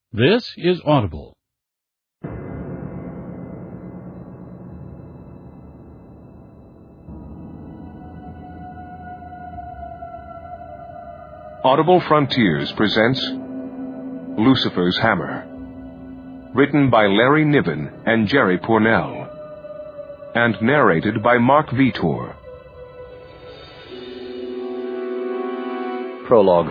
This is Audible. Audible Frontiers presents Lucifer's Hammer, written by Larry Niven and Jerry Pournelle, and narrated by Mark Vitor. Prologue.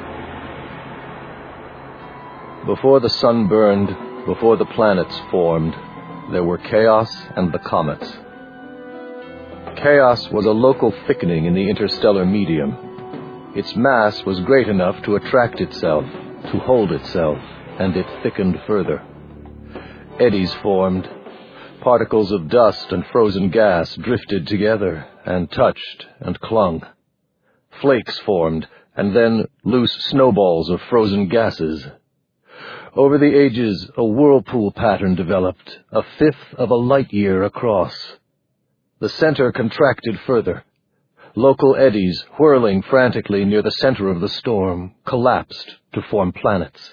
Before the sun burned, before the planets formed, there were chaos and the comets. Chaos was a local thickening in the interstellar medium. Its mass was great enough to attract itself, to hold itself, and it thickened further. Eddies formed. Particles of dust and frozen gas drifted together and touched and clung. Flakes formed, and then loose snowballs of frozen gases. Over the ages, a whirlpool pattern developed, a fifth of a light year across. The center contracted further. Local eddies, whirling frantically near the center of the storm, collapsed to form planets.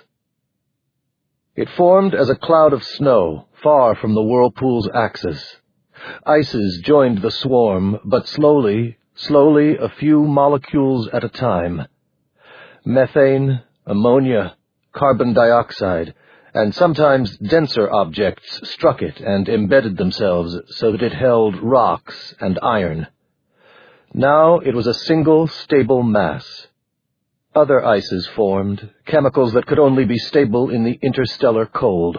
It formed as a cloud of snow, far from the whirlpool's axis. Ices joined the swarm, but slowly, a few molecules at a time. Methane, ammonia, carbon dioxide, and sometimes denser objects struck it and embedded themselves so that it held rocks and iron. Now it was a single, stable mass. Other ices formed, chemicals that could only be stable in the interstellar cold.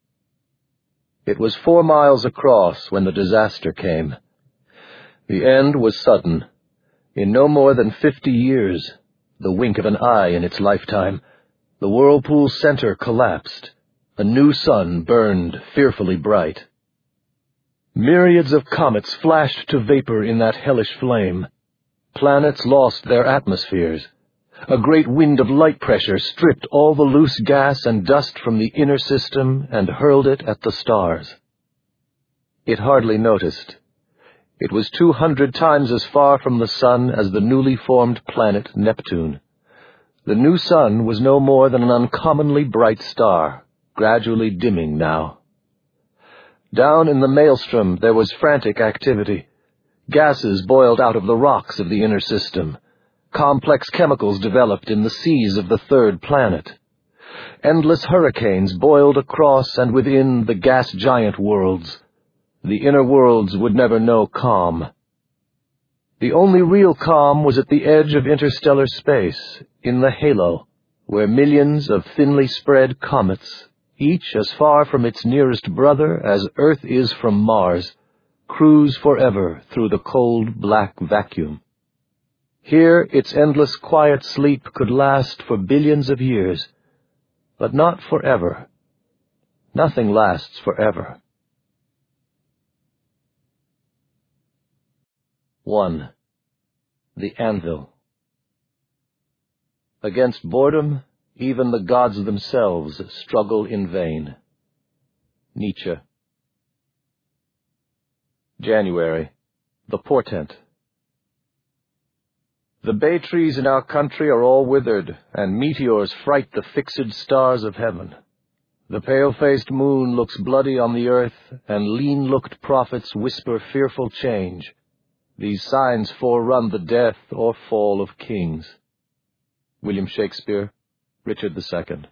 It was 4 miles across when the disaster came. The end was sudden. In no more than 50 years, the wink of an eye in its lifetime, the whirlpool's center collapsed. A new sun burned fearfully bright. Myriads of comets flashed to vapor in that hellish flame. Planets lost their atmospheres. A great wind of light pressure stripped all the loose gas and dust from the inner system and hurled it at the stars. It hardly noticed. It was 200 times as far from the sun as the newly formed planet Neptune. The new sun was no more than an uncommonly bright star, gradually dimming now. Down in the maelstrom there was frantic activity. Gases boiled out of the rocks of the inner system. Complex chemicals developed in the seas of the third planet. Endless hurricanes boiled across and within the gas giant worlds. The inner worlds would never know calm. The only real calm was at the edge of interstellar space, in the halo, where millions of thinly spread comets, each as far from its nearest brother as Earth is from Mars, cruise forever through the cold black vacuum. Here its endless quiet sleep could last for billions of years, but not forever. Nothing lasts forever. 1. The Anvil. Against boredom, even the gods themselves struggle in vain. Nietzsche. January. The Portent. The bay trees in our country are all withered, and meteors fright the fixed stars of heaven. The pale-faced moon looks bloody on the earth, and lean-looked prophets whisper fearful change. These signs forerun the death or fall of kings. William Shakespeare, Richard II.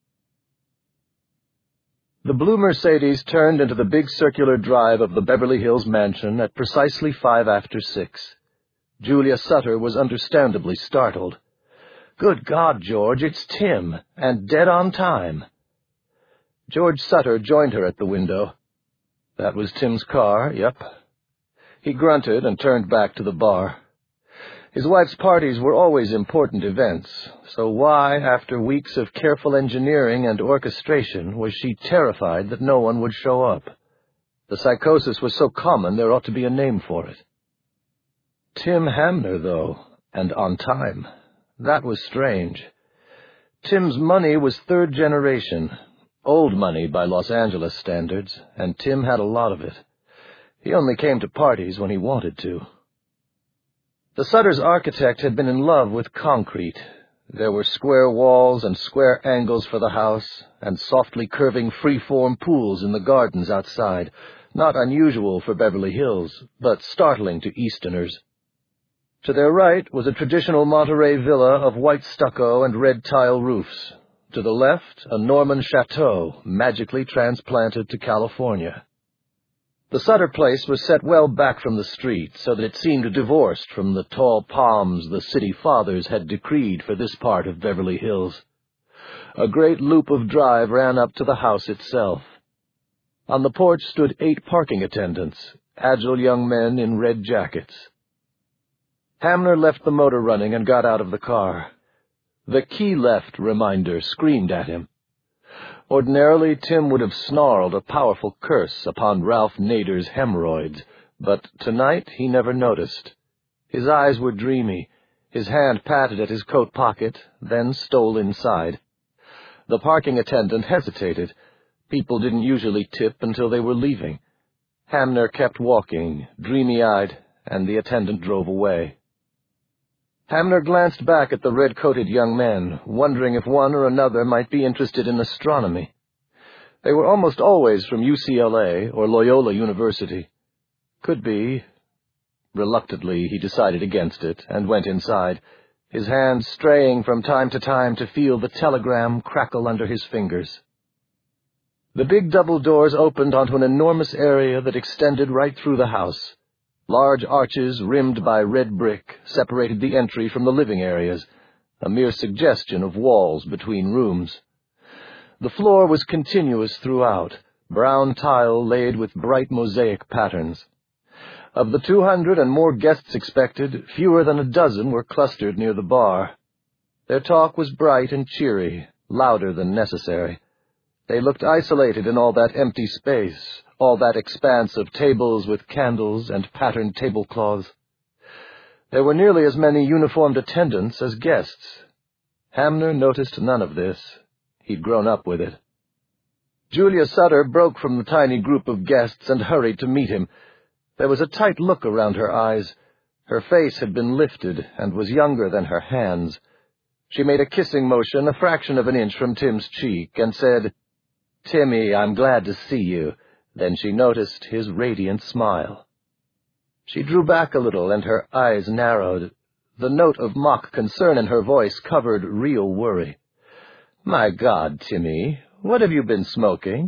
The blue Mercedes turned into the big circular drive of the Beverly Hills mansion at precisely 5 after 6. Julia Sutter was understandably startled. "Good God, George, it's Tim, and dead on time." George Sutter joined her at the window. That was Tim's car, yep. He grunted and turned back to the bar. His wife's parties were always important events, so why, after weeks of careful engineering and orchestration, was she terrified that no one would show up? The psychosis was so common there ought to be a name for it. Tim Hamner, though, and on time. That was strange. Tim's money was third generation, old money by Los Angeles standards, and Tim had a lot of it. He only came to parties when he wanted to. The Sutters' architect had been in love with concrete. There were square walls and square angles for the house, and softly curving free-form pools in the gardens outside, not unusual for Beverly Hills, but startling to Easterners. To their right was a traditional Monterey villa of white stucco and red tile roofs. To the left, a Norman chateau, magically transplanted to California. The Sutter place was set well back from the street, so that it seemed divorced from the tall palms the city fathers had decreed for this part of Beverly Hills. A great loop of drive ran up to the house itself. On the porch stood 8 parking attendants, agile young men in red jackets. Hamner left the motor running and got out of the car. The key left reminder screamed at him. Ordinarily, Tim would have snarled a powerful curse upon Ralph Nader's hemorrhoids, but tonight he never noticed. His eyes were dreamy. His hand patted at his coat pocket, then stole inside. The parking attendant hesitated. People didn't usually tip until they were leaving. Hamner kept walking, dreamy-eyed, and the attendant drove away. Hamner glanced back at the red-coated young men, wondering if one or another might be interested in astronomy. They were almost always from UCLA or Loyola University. Could be. Reluctantly, he decided against it and went inside, his hand straying from time to time to feel the telegram crackle under his fingers. The big double doors opened onto an enormous area that extended right through the house. Large arches rimmed by red brick separated the entry from the living areas, a mere suggestion of walls between rooms. The floor was continuous throughout, brown tile laid with bright mosaic patterns. Of the 200 and more guests expected, fewer than a dozen were clustered near the bar. Their talk was bright and cheery, louder than necessary. They looked isolated in all that empty space, all that expanse of tables with candles and patterned tablecloths. There were nearly as many uniformed attendants as guests. Hamner noticed none of this. He'd grown up with it. Julia Sutter broke from the tiny group of guests and hurried to meet him. There was a tight look around her eyes. Her face had been lifted and was younger than her hands. She made a kissing motion a fraction of an inch from Tim's cheek and said, "Timmy, I'm glad to see you." Then she noticed his radiant smile. She drew back a little, and her eyes narrowed. The note of mock concern in her voice covered real worry. "My God, Timmy, what have you been smoking?"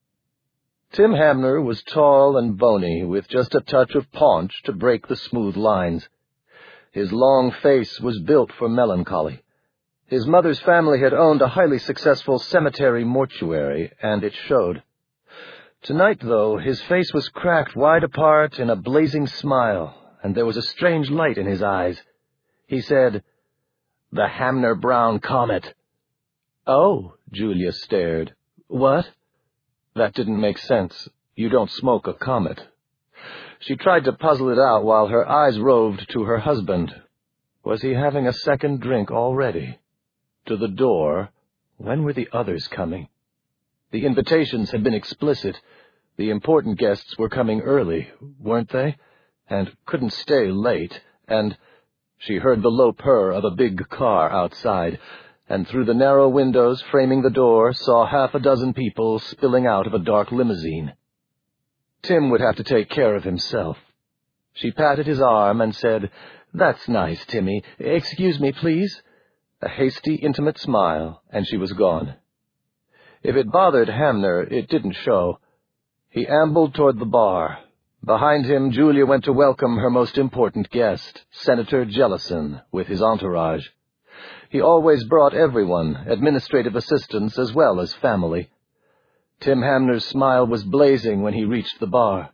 Tim Hamner was tall and bony, with just a touch of paunch to break the smooth lines. His long face was built for melancholy. His mother's family had owned a highly successful cemetery mortuary, and it showed. Tonight, though, his face was cracked wide apart in a blazing smile, and there was a strange light in his eyes. He said, "The Hamner-Brown comet." "Oh," Julia stared. "What?" That didn't make sense. You don't smoke a comet. She tried to puzzle it out while her eyes roved to her husband. Was he having a second drink already? To the door. When were the others coming? The invitations had been explicit. The important guests were coming early, weren't they? And couldn't stay late, and she heard the low purr of a big car outside, and through the narrow windows framing the door saw half a dozen people spilling out of a dark limousine. Tim would have to take care of himself. She patted his arm and said, "That's nice, Timmy. Excuse me, please." A hasty, intimate smile, and she was gone. If it bothered Hamner, it didn't show. He ambled toward the bar. Behind him, Julia went to welcome her most important guest, Senator Jellison, with his entourage. He always brought everyone, administrative assistants as well as family. Tim Hamner's smile was blazing when he reached the bar.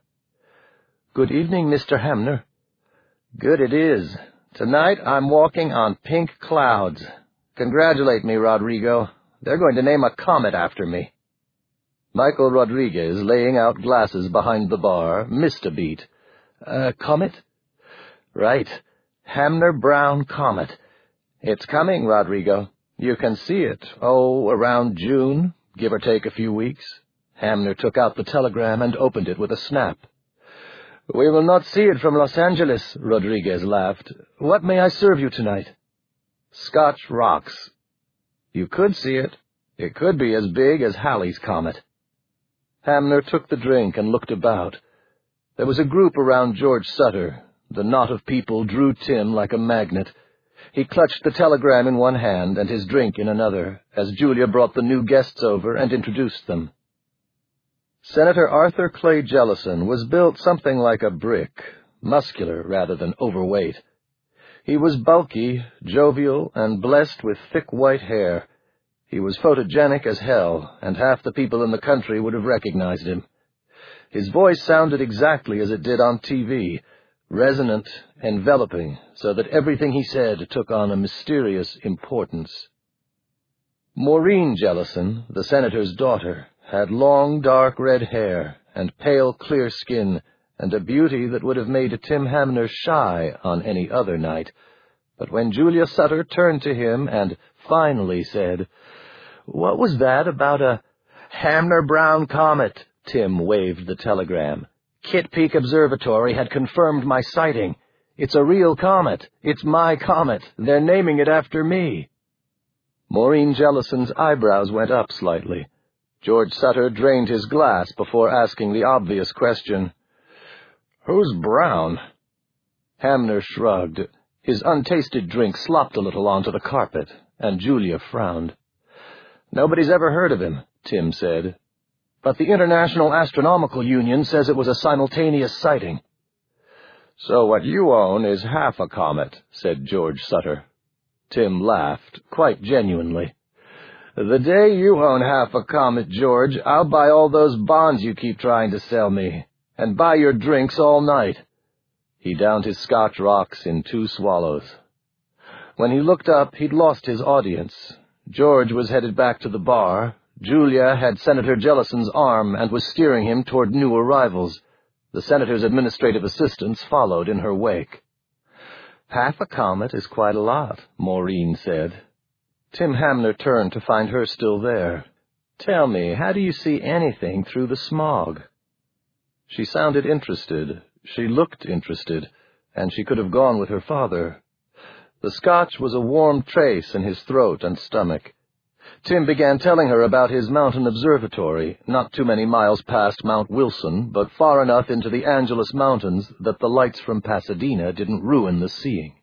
"Good evening, Mr. Hamner." "Good it is. Tonight I'm walking on pink clouds. Congratulate me, Rodrigo. They're going to name a comet after me." Michael Rodriguez, laying out glasses behind the bar, missed a beat. "Comet?" "Right. Hamner-Brown comet. It's coming, Rodrigo. You can see it, around June, give or take a few weeks." Hamner took out the telegram and opened it with a snap. "We will not see it from Los Angeles," Rodriguez laughed. "What may I serve you tonight?" Scotch rocks. You could see it. It could be as big as Halley's Comet. Hamner took the drink and looked about. There was a group around George Sutter. The knot of people drew Tim like a magnet. He clutched the telegram in one hand and his drink in another, as Julia brought the new guests over and introduced them. Senator Arthur Clay Jellison was built something like a brick, muscular rather than overweight. He was bulky, jovial, and blessed with thick white hair. He was photogenic as hell, and half the people in the country would have recognized him. His voice sounded exactly as it did on TV, resonant, enveloping, so that everything he said took on a mysterious importance. Maureen Jellison, the senator's daughter, had long, dark red hair and pale, clear skin, and a beauty that would have made Tim Hamner shy on any other night. But when Julia Sutter turned to him and finally said, "What was that about a Hamner-Brown comet?" Tim waved the telegram. "Kitt Peak Observatory had confirmed my sighting. It's a real comet. It's my comet. They're naming it after me." Maureen Jellison's eyebrows went up slightly. George Sutter drained his glass before asking the obvious question, "Who's Brown?" Hamner shrugged. His untasted drink slopped a little onto the carpet, and Julia frowned. "Nobody's ever heard of him," Tim said. "But the International Astronomical Union says it was a simultaneous sighting." "So what you own is half a comet," said George Sutter. Tim laughed, quite genuinely. "The day you own half a comet, George, I'll buy all those bonds you keep trying to sell me, and buy your drinks all night." He downed his Scotch rocks in 2 swallows. When he looked up, he'd lost his audience. George was headed back to the bar. Julia had Senator Jellison's arm and was steering him toward new arrivals. The senator's administrative assistants followed in her wake. "Half a comet is quite a lot," Maureen said. Tim Hamner turned to find her still there. "Tell me, how do you see anything through the smog?" She sounded interested. She looked interested, and she could have gone with her father. The Scotch was a warm trace in his throat and stomach. Tim began telling her about his mountain observatory, not too many miles past Mount Wilson, but far enough into the Angeles Mountains that the lights from Pasadena didn't ruin the seeing.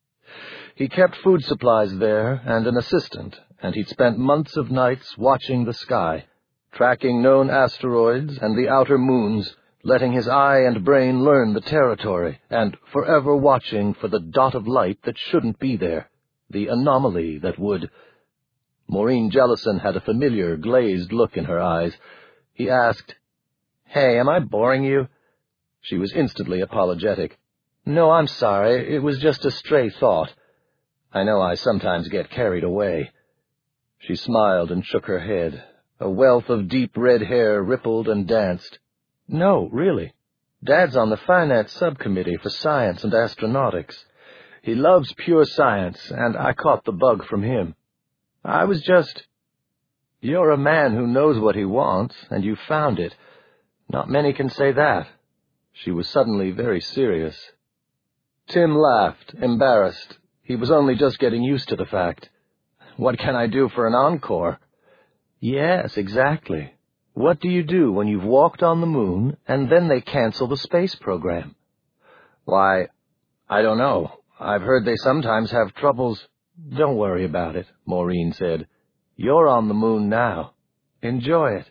He kept food supplies there and an assistant, and he'd spent months of nights watching the sky, tracking known asteroids and the outer moons, letting his eye and brain learn the territory, and forever watching for the dot of light that shouldn't be there, the anomaly that would. Maureen Jellison had a familiar, glazed look in her eyes. He asked, "Hey, am I boring you?" She was instantly apologetic. "No, I'm sorry. It was just a stray thought. I know I sometimes get carried away." She smiled and shook her head. A wealth of deep red hair rippled and danced. "No, really. Dad's on the finance subcommittee for science and astronautics. He loves pure science, and I caught the bug from him. I was just—" "You're a man who knows what he wants, and you found it. Not many can say that." She was suddenly very serious. Tim laughed, embarrassed. He was only just getting used to the fact. "What can I do for an encore?" "Yes, exactly. What do you do when you've walked on the moon, and then they cancel the space program?" "Why, I don't know. I've heard they sometimes have troubles." "Don't worry about it," Maureen said. "You're on the moon now. Enjoy it."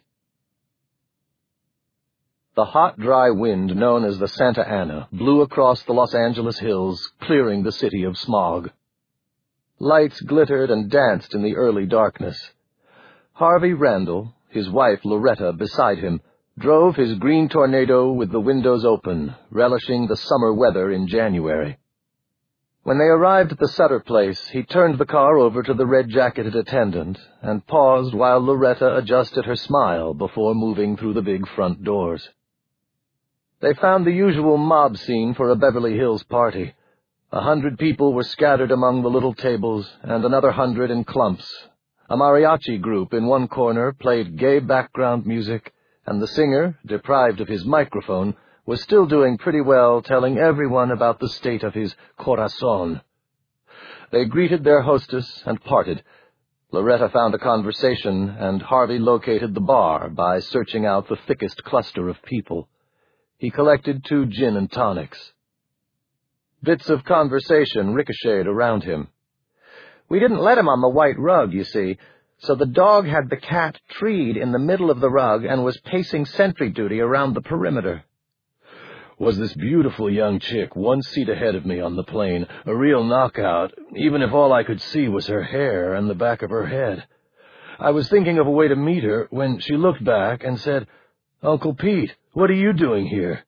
The hot, dry wind known as the Santa Ana blew across the Los Angeles hills, clearing the city of smog. Lights glittered and danced in the early darkness. Harvey Randall, his wife Loretta beside him, drove his green Tornado with the windows open, relishing the summer weather in January. When they arrived at the Sutter place, he turned the car over to the red-jacketed attendant and paused while Loretta adjusted her smile before moving through the big front doors. They found the usual mob scene for a Beverly Hills party. 100 people were scattered among the little tables, and another 100 in clumps. A mariachi group in one corner played gay background music, and the singer, deprived of his microphone, was still doing pretty well telling everyone about the state of his corazon. They greeted their hostess and parted. Loretta found a conversation, and Harvey located the bar by searching out the thickest cluster of people. He collected 2 gin and tonics. Bits of conversation ricocheted around him. "We didn't let him on the white rug, you see, so the dog had the cat treed in the middle of the rug and was pacing sentry duty around the perimeter. Was this beautiful young chick 1 seat ahead of me on the plane, a real knockout, even if all I could see was her hair and the back of her head. I was thinking of a way to meet her when she looked back and said, 'Uncle Pete, what are you doing here?'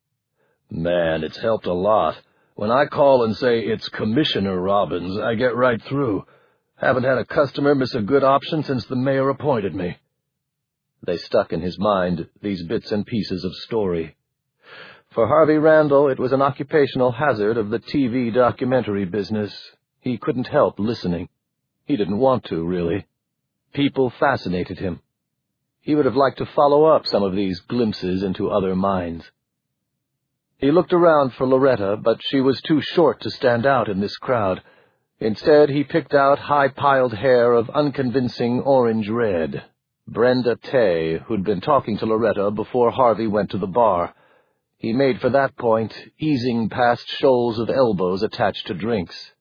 Man, it's helped a lot. When I call and say it's Commissioner Robbins, I get right through. Haven't had a customer miss a good option since the mayor appointed me." They stuck in his mind, these bits and pieces of story. For Harvey Randall, it was an occupational hazard of the TV documentary business. He couldn't help listening. He didn't want to, really. People fascinated him. He would have liked to follow up some of these glimpses into other minds. He looked around for Loretta, but she was too short to stand out in this crowd. Instead, he picked out high-piled hair of unconvincing orange-red. Brenda Tay, who'd been talking to Loretta before Harvey went to the bar. He made for that point, easing past shoals of elbows attached to drinks.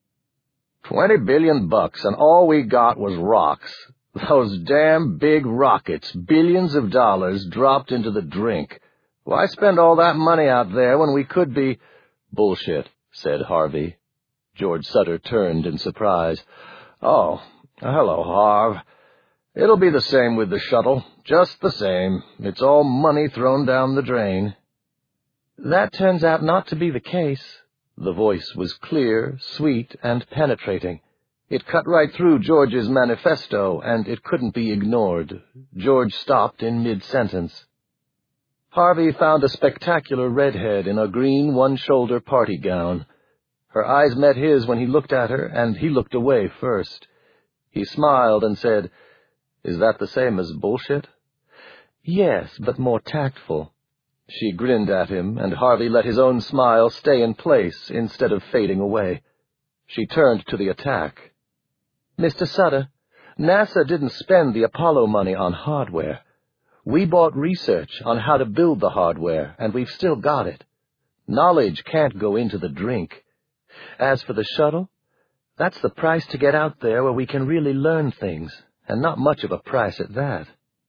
$20 billion, and all we got was rocks. Those damn big rockets, billions of dollars dropped into the drink. Why spend all that money out there when we could be—" "Bullshit," said Harvey. George Sutter turned in surprise. "Oh, hello, Harv. It'll be the same with the shuttle, just the same. It's all money thrown down the drain." "That turns out not to be the case." The voice was clear, sweet, and penetrating. It cut right through George's manifesto, and it couldn't be ignored. George stopped in mid-sentence. Harvey found a spectacular redhead in a green one-shoulder party gown. Her eyes met his when he looked at her, and he looked away first. He smiled and said, "Is that the same as bullshit?" "Yes, but more tactful." She grinned at him, and Harvey let his own smile stay in place instead of fading away. She turned to the attack. "Mr. Sutter, NASA didn't spend the Apollo money on hardware. We bought research on how to build the hardware, and we've still got it. Knowledge can't go into the drink. As for the shuttle, that's the price to get out there where we can really learn things, and not much of a price at that."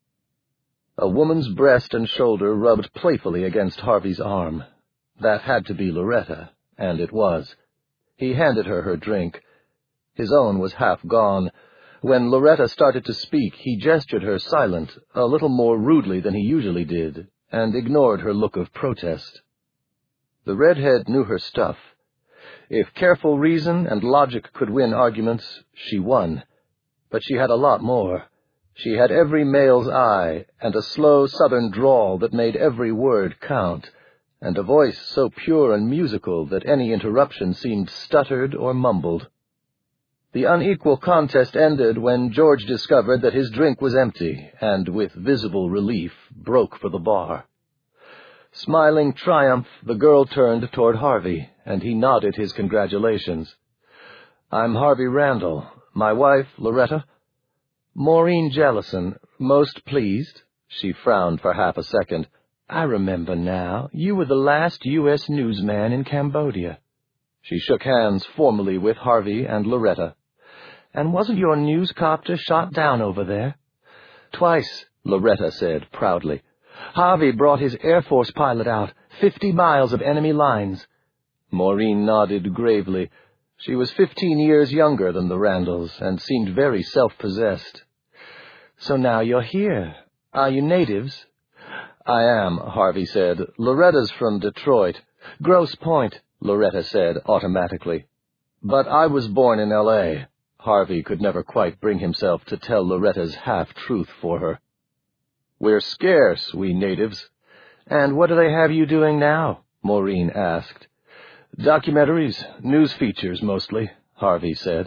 A woman's breast and shoulder rubbed playfully against Harvey's arm. That had to be Loretta, and it was. He handed her her drink. His own was half gone. When Loretta started to speak, he gestured her silent, a little more rudely than he usually did, and ignored her look of protest. The redhead knew her stuff. If careful reason and logic could win arguments, she won. But she had a lot more. She had every male's eye, and a slow southern drawl that made every word count, and a voice so pure and musical that any interruption seemed stuttered or mumbled. The unequal contest ended when George discovered that his drink was empty, and, with visible relief, broke for the bar. Smiling triumph, the girl turned toward Harvey, and he nodded his congratulations. "I'm Harvey Randall. My wife, Loretta?" "Maureen Jellison. Most pleased." She frowned for half a second. "I remember now. You were the last U.S. newsman in Cambodia." She shook hands formally with Harvey and Loretta. "And wasn't your newscopter shot down over there?" "Twice," Loretta said proudly. "Harvey brought his Air Force pilot out, 50 miles of enemy lines." Maureen nodded gravely. She was 15 years younger than the Randalls, and seemed very self-possessed. "So now you're here. Are you natives?" "I am," Harvey said. "Loretta's from Detroit." "Grosse Pointe," Loretta said automatically. "But I was born in L.A." Harvey could never quite bring himself to tell Loretta's half-truth for her. "We're scarce, we natives." "And what do they have you doing now?" Maureen asked. "Documentaries, news features mostly," Harvey said.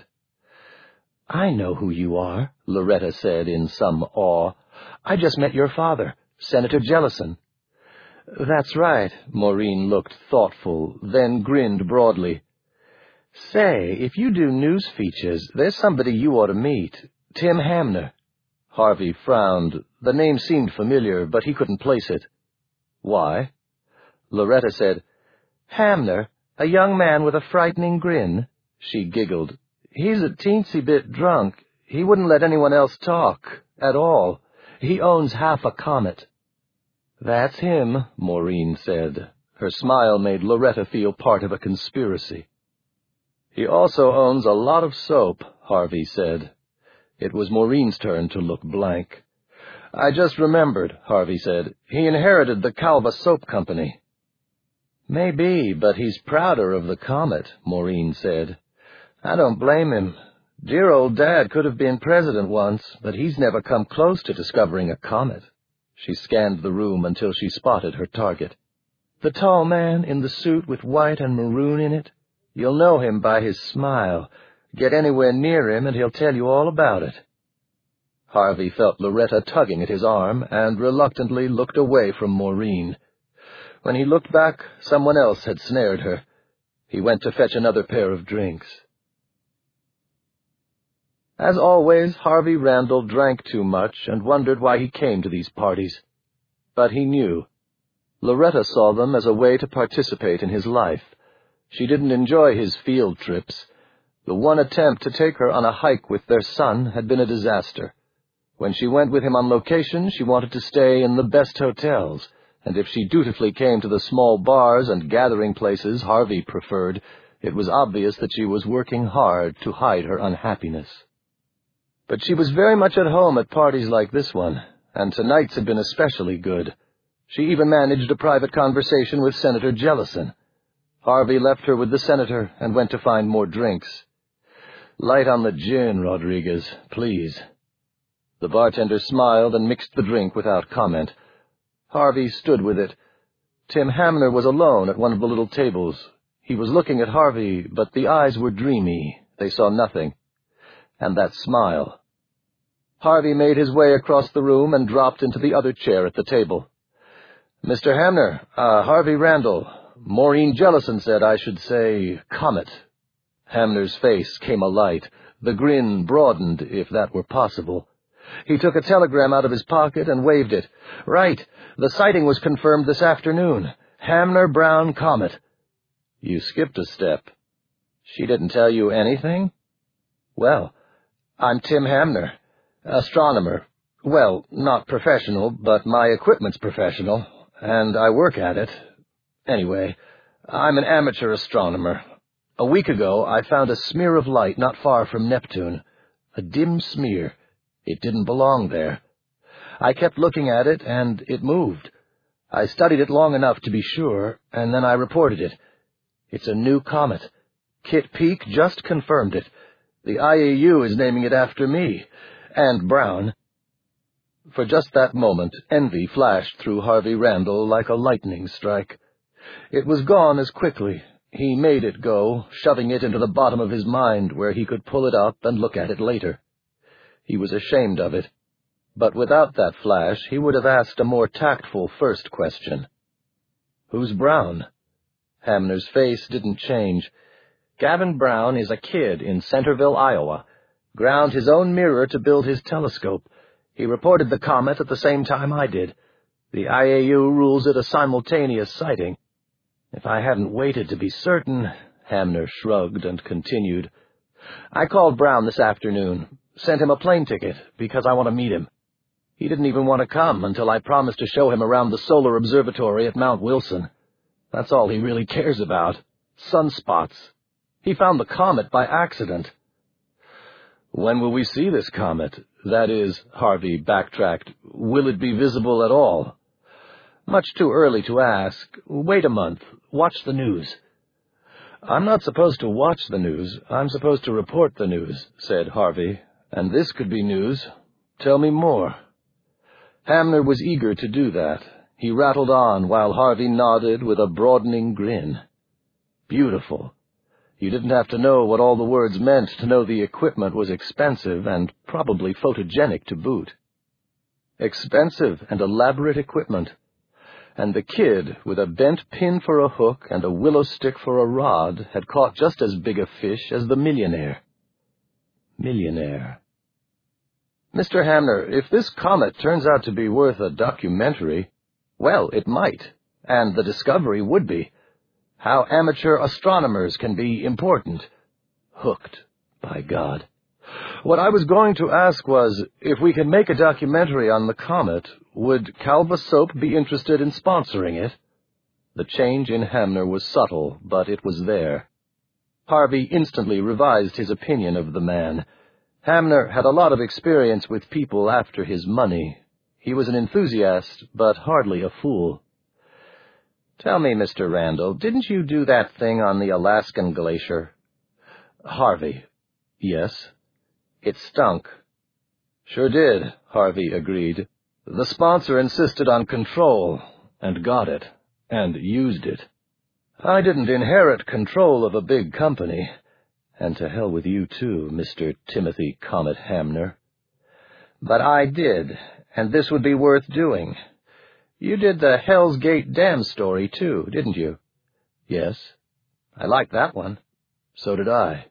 "I know who you are," Loretta said in some awe. "I just met your father, Senator Jellison." "That's right." Maureen looked thoughtful, then grinned broadly. Say, if you do news features, there's somebody you ought to meet. Tim Hamner. Harvey frowned. The name seemed familiar, but he couldn't place it. Why? Loretta said, Hamner, a young man with a frightening grin. She giggled. He's a teensy bit drunk. He wouldn't let anyone else talk, at all. He owns half a comet. That's him, Maureen said. Her smile made Loretta feel part of a conspiracy. He also owns a lot of soap, Harvey said. It was Maureen's turn to look blank. I just remembered, Harvey said. He inherited the Calva Soap Company. Maybe, but he's prouder of the comet, Maureen said. I don't blame him. Dear old Dad could have been president once, but he's never come close to discovering a comet. She scanned the room until she spotted her target. The tall man in the suit with white and maroon in it? You'll know him by his smile. Get anywhere near him and he'll tell you all about it. Harvey felt Loretta tugging at his arm and reluctantly looked away from Maureen. When he looked back, someone else had snared her. He went to fetch another pair of drinks. As always, Harvey Randall drank too much and wondered why he came to these parties. But he knew. Loretta saw them as a way to participate in his life. She didn't enjoy his field trips. The one attempt to take her on a hike with their son had been a disaster. When she went with him on location, she wanted to stay in the best hotels, and if she dutifully came to the small bars and gathering places Harvey preferred, it was obvious that she was working hard to hide her unhappiness. But she was very much at home at parties like this one, and tonight's had been especially good. She even managed a private conversation with Senator Jellison. Harvey left her with the senator and went to find more drinks. Light on the gin, Rodriguez, please. The bartender smiled and mixed the drink without comment. Harvey stood with it. Tim Hamner was alone at one of the little tables. He was looking at Harvey, but the eyes were dreamy. They saw nothing. And that smile. Harvey made his way across the room and dropped into the other chair at the table. Mr. Hamner, Harvey Randall. Maureen Jellison said I should say Comet. Hamner's face came alight. The grin broadened, if that were possible. He took a telegram out of his pocket and waved it. Right, the sighting was confirmed this afternoon. Hamner Brown Comet. You skipped a step. She didn't tell you anything? Well, I'm Tim Hamner, astronomer. Well, not professional, but my equipment's professional, and I work at it. Anyway, I'm an amateur astronomer. A week ago, I found a smear of light not far from Neptune. A dim smear. It didn't belong there. I kept looking at it, and it moved. I studied it long enough to be sure, and then I reported it. It's a new comet. Kit Peak just confirmed it. The IAU is naming it after me, and Brown. For just that moment, envy flashed through Harvey Randall like a lightning strike. It was gone as quickly. He made it go, shoving it into the bottom of his mind where he could pull it up and look at it later. He was ashamed of it. But without that flash, he would have asked a more tactful first question. Who's Brown? Hamner's face didn't change. Gavin Brown is a kid in Centerville, Iowa. Ground his own mirror to build his telescope. He reported the comet at the same time I did. The IAU rules it a simultaneous sighting. If I hadn't waited to be certain, Hamner shrugged and continued. I called Brown this afternoon, sent him a plane ticket, because I want to meet him. He didn't even want to come until I promised to show him around the solar observatory at Mount Wilson. That's all he really cares about. Sunspots. He found the comet by accident. When will we see this comet? That is, Harvey backtracked, will it be visible at all? Much too early to ask. Wait a month. Watch the news. I'm not supposed to watch the news. I'm supposed to report the news, said Harvey. And this could be news. Tell me more. Hamner was eager to do that. He rattled on while Harvey nodded with a broadening grin. Beautiful. You didn't have to know what all the words meant to know the equipment was expensive and probably photogenic to boot. Expensive and elaborate equipment. and the kid, with a bent pin for a hook and a willow stick for a rod, had caught just as big a fish as the millionaire. Millionaire. Mr. Hamner, if this comet turns out to be worth a documentary, well, it might, and the discovery would be. How amateur astronomers can be important. Hooked, by God. What I was going to ask was, if we can make a documentary on the comet, would Calva Soap be interested in sponsoring it? The change in Hamner was subtle, but it was there. Harvey instantly revised his opinion of the man. Hamner had a lot of experience with people after his money. He was an enthusiast, but hardly a fool. Tell me, Mr. Randall, didn't you do that thing on the Alaskan glacier? Harvey. Yes. It stunk. Sure did, Harvey agreed. The sponsor insisted on control, and got it, and used it. I didn't inherit control of a big company, and to hell with you too, Mr. Timothy Comet Hamner. But I did, and this would be worth doing. You did the Hell's Gate Dam story too, didn't you? Yes. I liked that one. So did I.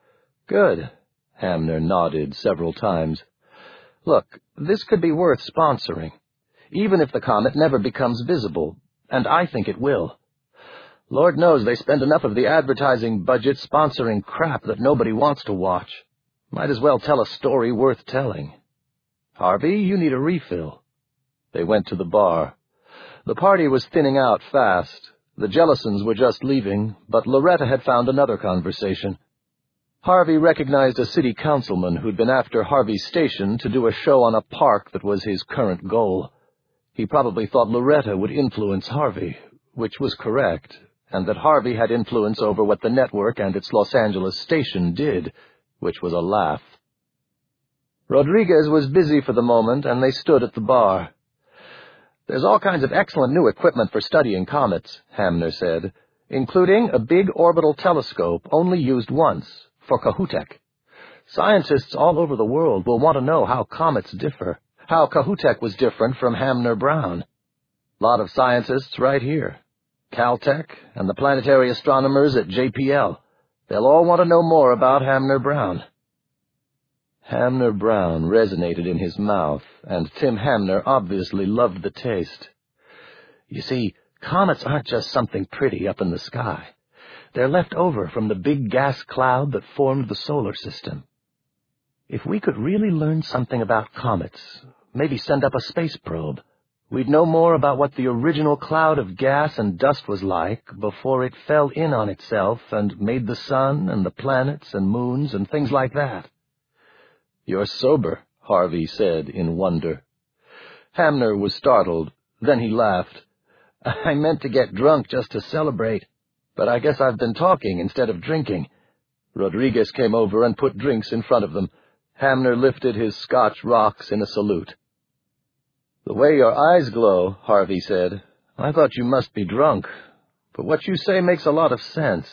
Good. Hamner nodded several times. Look, this could be worth sponsoring, even if the comet never becomes visible, and I think it will. Lord knows they spend enough of the advertising budget sponsoring crap that nobody wants to watch. Might as well tell a story worth telling. Harvey, you need a refill. They went to the bar. The party was thinning out fast. The Jellisons were just leaving, but Loretta had found another conversation. Harvey recognized a city councilman who'd been after Harvey's station to do a show on a park that was his current goal. He probably thought Loretta would influence Harvey, which was correct, and that Harvey had influence over what the network and its Los Angeles station did, which was a laugh. Rodriguez was busy for the moment, and they stood at the bar. There's all kinds of excellent new equipment for studying comets, Hamner said, including a big orbital telescope only used once, for Kohoutek. Scientists all over the world will want to know how comets differ, how Kohoutek was different from Hamner-Brown. Lot of scientists right here. Caltech and the planetary astronomers at JPL. They'll all want to know more about Hamner-Brown. Hamner-Brown resonated in his mouth, and Tim Hamner obviously loved the taste. You see, comets aren't just something pretty up in the sky. They're left over from the big gas cloud that formed the solar system. If we could really learn something about comets, maybe send up a space probe, we'd know more about what the original cloud of gas and dust was like before it fell in on itself and made the sun and the planets and moons and things like that. You're sober, Harvey said in wonder. Hamner was startled. Then he laughed. I meant to get drunk just to celebrate, but I guess I've been talking instead of drinking. Rodriguez came over and put drinks in front of them. Hamner lifted his Scotch rocks in a salute. The way your eyes glow, Harvey said. I thought you must be drunk, but what you say makes a lot of sense.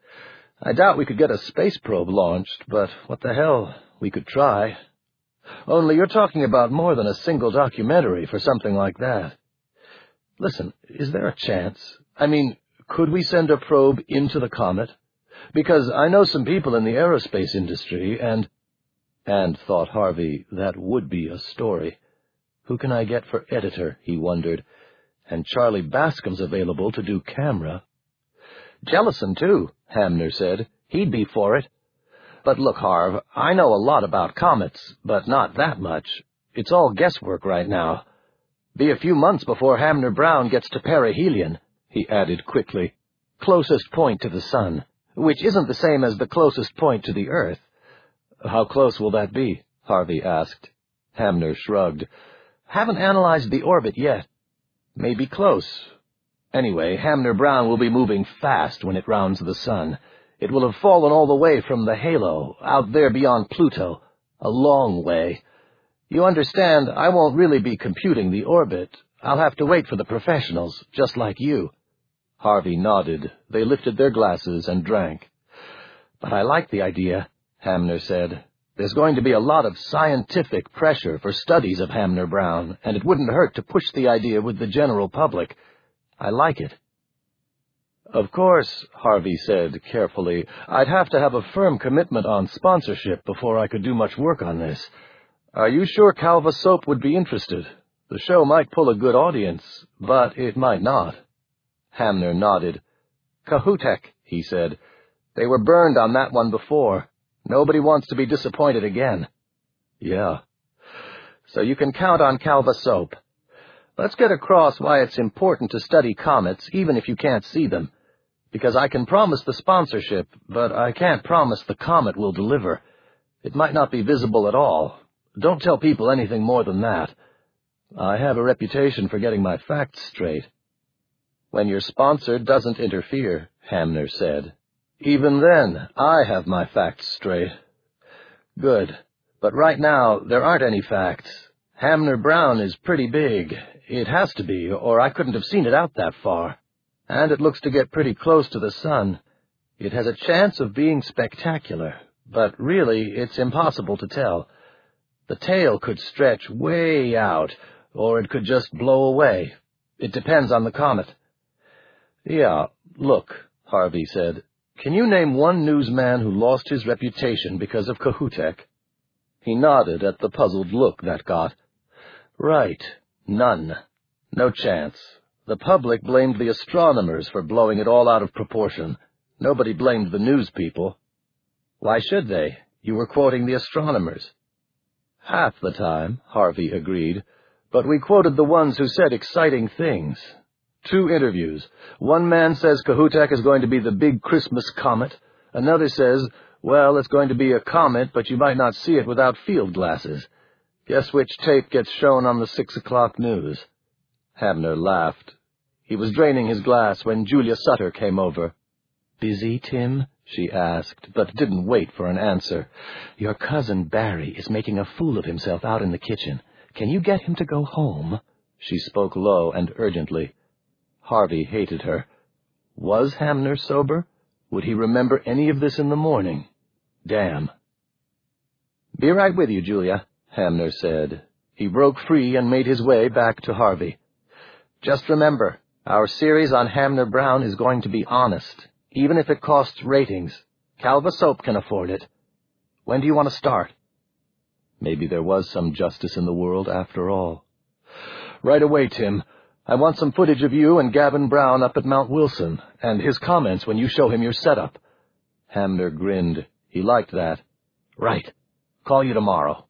I doubt we could get a space probe launched, but what the hell, we could try. Only you're talking about more than a single documentary for something like that. Listen, is there a chance? I mean, could we send a probe into the comet? Because I know some people in the aerospace industry, and, thought Harvey, that would be a story. Who can I get for editor, he wondered. And Charlie Bascom's available to do camera. Jellison, too, Hamner said. He'd be for it. But look, Harv, I know a lot about comets, but not that much. It's all guesswork right now. Be a few months before Hamner-Brown gets to perihelion, he added quickly. Closest point to the sun, which isn't the same as the closest point to the Earth. How close will that be? Harvey asked. Hamner shrugged. Haven't analyzed the orbit yet. Maybe close. Anyway, Hamner-Brown will be moving fast when it rounds the sun. It will have fallen all the way from the halo, out there beyond Pluto. A long way. You understand, I won't really be computing the orbit. I'll have to wait for the professionals, just like you. Harvey nodded. They lifted their glasses and drank. But I like the idea, Hamner said. There's going to be a lot of scientific pressure for studies of Hamner-Brown, and it wouldn't hurt to push the idea with the general public. I like it." "Of course," Harvey said carefully, "I'd have to have a firm commitment on sponsorship before I could do much work on this. Are you sure Calva Soap would be interested? The show might pull a good audience, but it might not." Hamner nodded. "Cahutek," he said. "They were burned on that one before. Nobody wants to be disappointed again." "Yeah." "So you can count on Calva Soap. Let's get across why it's important to study comets, even if you can't see them. Because I can promise the sponsorship, but I can't promise the comet will deliver. It might not be visible at all. Don't tell people anything more than that. I have a reputation for getting my facts straight." "When your sponsor doesn't interfere," Hamner said. "Even then, I have my facts straight." "Good. But right now, there aren't any facts. Hamner Brown is pretty big. It has to be, or I couldn't have seen it out that far. And it looks to get pretty close to the sun. It has a chance of being spectacular, but really it's impossible to tell. The tail could stretch way out, or it could just blow away. It depends on the comet." "Yeah, look," Harvey said. "Can you name one newsman who lost his reputation because of Cahutek?" He nodded at the puzzled look that got. "Right. None. No chance. The public blamed the astronomers for blowing it all out of proportion. Nobody blamed the news people." "Why should they? You were quoting the astronomers." "Half the time," Harvey agreed, "but we quoted the ones who said exciting things. 2 interviews. One man says Cahutek is going to be the big Christmas comet. Another says, well, it's going to be a comet, but you might not see it without field glasses. Guess which tape gets shown on the 6 o'clock news?" Hamner laughed. He was draining his glass when Julia Sutter came over. "Busy, Tim?" she asked, but didn't wait for an answer. "Your cousin Barry is making a fool of himself out in the kitchen. Can you get him to go home?" She spoke low and urgently. Harvey hated her. Was Hamner sober? Would he remember any of this in the morning? Damn. "Be right with you, Julia," Hamner said. He broke free and made his way back to Harvey. "Just remember, our series on Hamner Brown is going to be honest, even if it costs ratings. Calva Soap can afford it. When do you want to start?" Maybe there was some justice in the world after all. "Right away, Tim. I want some footage of you and Gavin Brown up at Mount Wilson, and his comments when you show him your setup." Hamner grinned. He liked that. "Right. Call you tomorrow."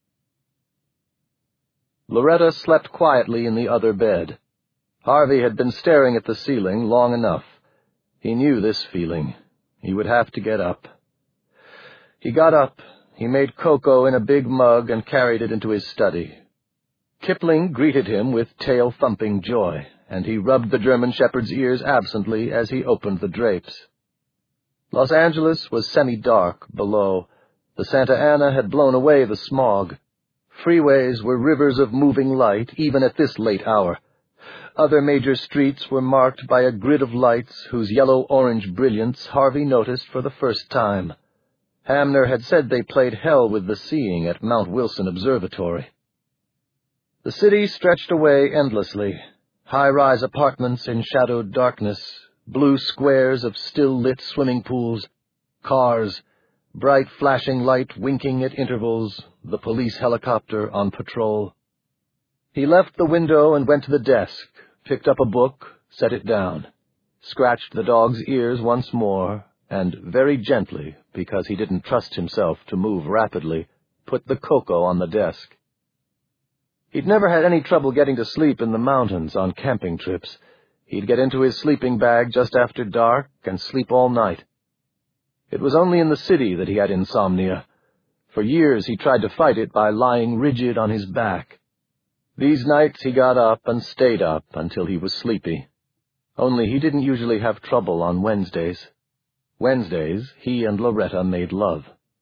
Loretta slept quietly in the other bed. Harvey had been staring at the ceiling long enough. He knew this feeling. He would have to get up. He got up. He made cocoa in a big mug and carried it into his study. Kipling greeted him with tail-thumping joy, and he rubbed the German shepherd's ears absently as he opened the drapes. Los Angeles was semi-dark below. The Santa Ana had blown away the smog. Freeways were rivers of moving light, even at this late hour. Other major streets were marked by a grid of lights whose yellow-orange brilliance Harvey noticed for the first time. Hamner had said they played hell with the seeing at Mount Wilson Observatory. The city stretched away endlessly. High-rise apartments in shadowed darkness, blue squares of still-lit swimming pools, cars, bright flashing light winking at intervals, the police helicopter on patrol. He left the window and went to the desk, picked up a book, set it down, scratched the dog's ears once more, and very gently, because he didn't trust himself to move rapidly, put the cocoa on the desk. He'd never had any trouble getting to sleep in the mountains on camping trips. He'd get into his sleeping bag just after dark and sleep all night. It was only in the city that he had insomnia. For years he tried to fight it by lying rigid on his back. These nights he got up and stayed up until he was sleepy. Only he didn't usually have trouble on Wednesdays. Wednesdays, he and Loretta made love.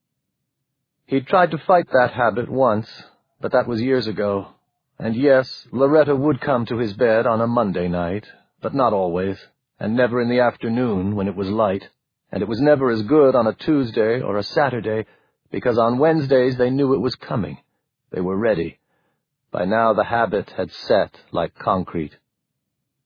He'd tried to fight that habit once, but that was years ago. And yes, Loretta would come to his bed on a Monday night, but not always, and never in the afternoon when it was light, and it was never as good on a Tuesday or a Saturday, because on Wednesdays they knew it was coming. They were ready. By now the habit had set like concrete.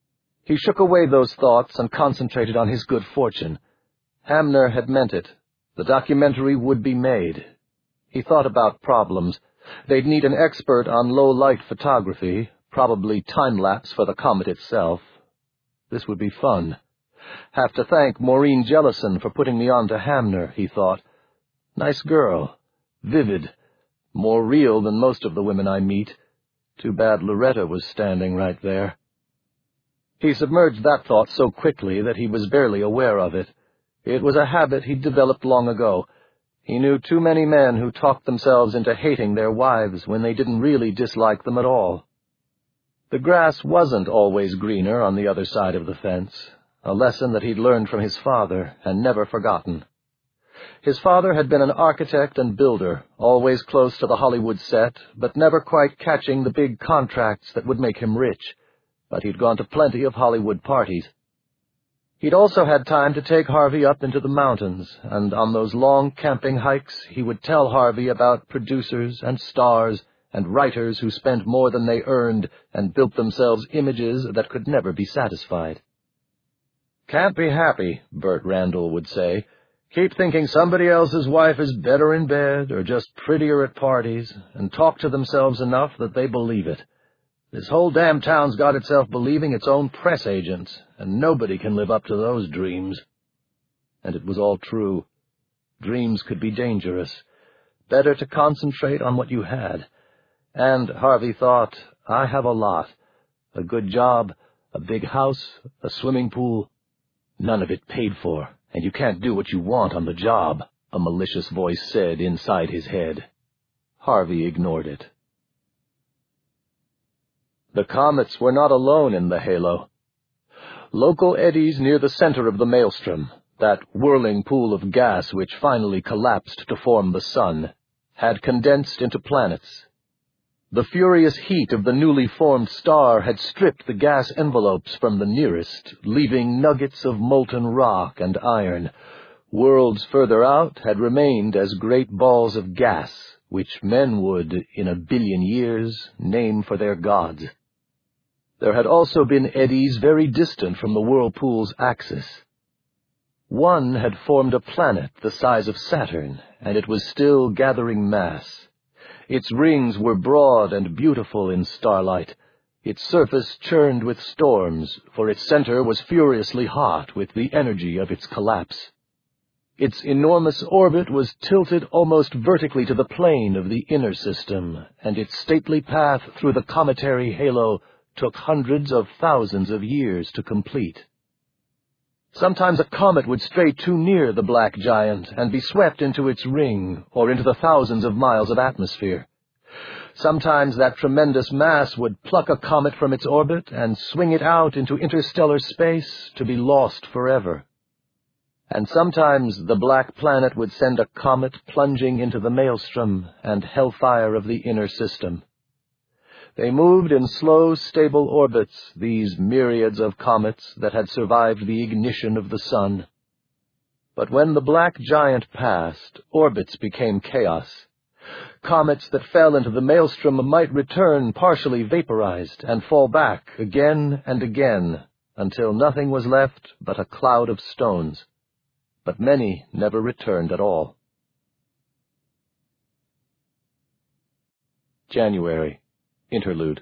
He shook away those thoughts and concentrated on his good fortune. Hamner had meant it. The documentary would be made. He thought about problems. They'd need an expert on low-light photography, probably time-lapse for the comet itself. This would be fun. Have to thank Maureen Jellison for putting me on to Hamner, he thought. Nice girl. Vivid. More real than most of the women I meet. Too bad Loretta was standing right there. He submerged that thought so quickly that he was barely aware of it. It was a habit he'd developed long ago. He knew too many men who talked themselves into hating their wives when they didn't really dislike them at all. The grass wasn't always greener on the other side of the fence, a lesson that he'd learned from his father and never forgotten. His father had been an architect and builder, always close to the Hollywood set, but never quite catching the big contracts that would make him rich. But he'd gone to plenty of Hollywood parties. He'd also had time to take Harvey up into the mountains, and on those long camping hikes he would tell Harvey about producers and stars and writers who spent more than they earned and built themselves images that could never be satisfied. "Can't be happy," Burt Randall would say. "Keep thinking somebody else's wife is better in bed or just prettier at parties, and talk to themselves enough that they believe it. This whole damn town's got itself believing its own press agents, and nobody can live up to those dreams." And it was all true. Dreams could be dangerous. Better to concentrate on what you had. And, Harvey thought, I have a lot. A good job, a big house, a swimming pool. None of it paid for, and you can't do what you want on the job, a malicious voice said inside his head. Harvey ignored it. The comets were not alone in the halo. Local eddies near the center of the maelstrom, that whirling pool of gas which finally collapsed to form the sun, had condensed into planets. The furious heat of the newly formed star had stripped the gas envelopes from the nearest, leaving nuggets of molten rock and iron. Worlds further out had remained as great balls of gas, which men would, in 1 billion years, name for their gods. There had also been eddies very distant from the whirlpool's axis. One had formed a planet the size of Saturn, and it was still gathering mass. Its rings were broad and beautiful in starlight. Its surface churned with storms, for its center was furiously hot with the energy of its collapse. Its enormous orbit was tilted almost vertically to the plane of the inner system, and its stately path through the cometary halo took hundreds of thousands of years to complete. Sometimes a comet would stray too near the black giant and be swept into its ring or into the thousands of miles of atmosphere. Sometimes that tremendous mass would pluck a comet from its orbit and swing it out into interstellar space to be lost forever. And sometimes the black planet would send a comet plunging into the maelstrom and hellfire of the inner system. They moved in slow, stable orbits, these myriads of comets that had survived the ignition of the sun. But when the black giant passed, orbits became chaos. Comets that fell into the maelstrom might return partially vaporized and fall back again and again until nothing was left but a cloud of stones. But many never returned at all. January. Interlude.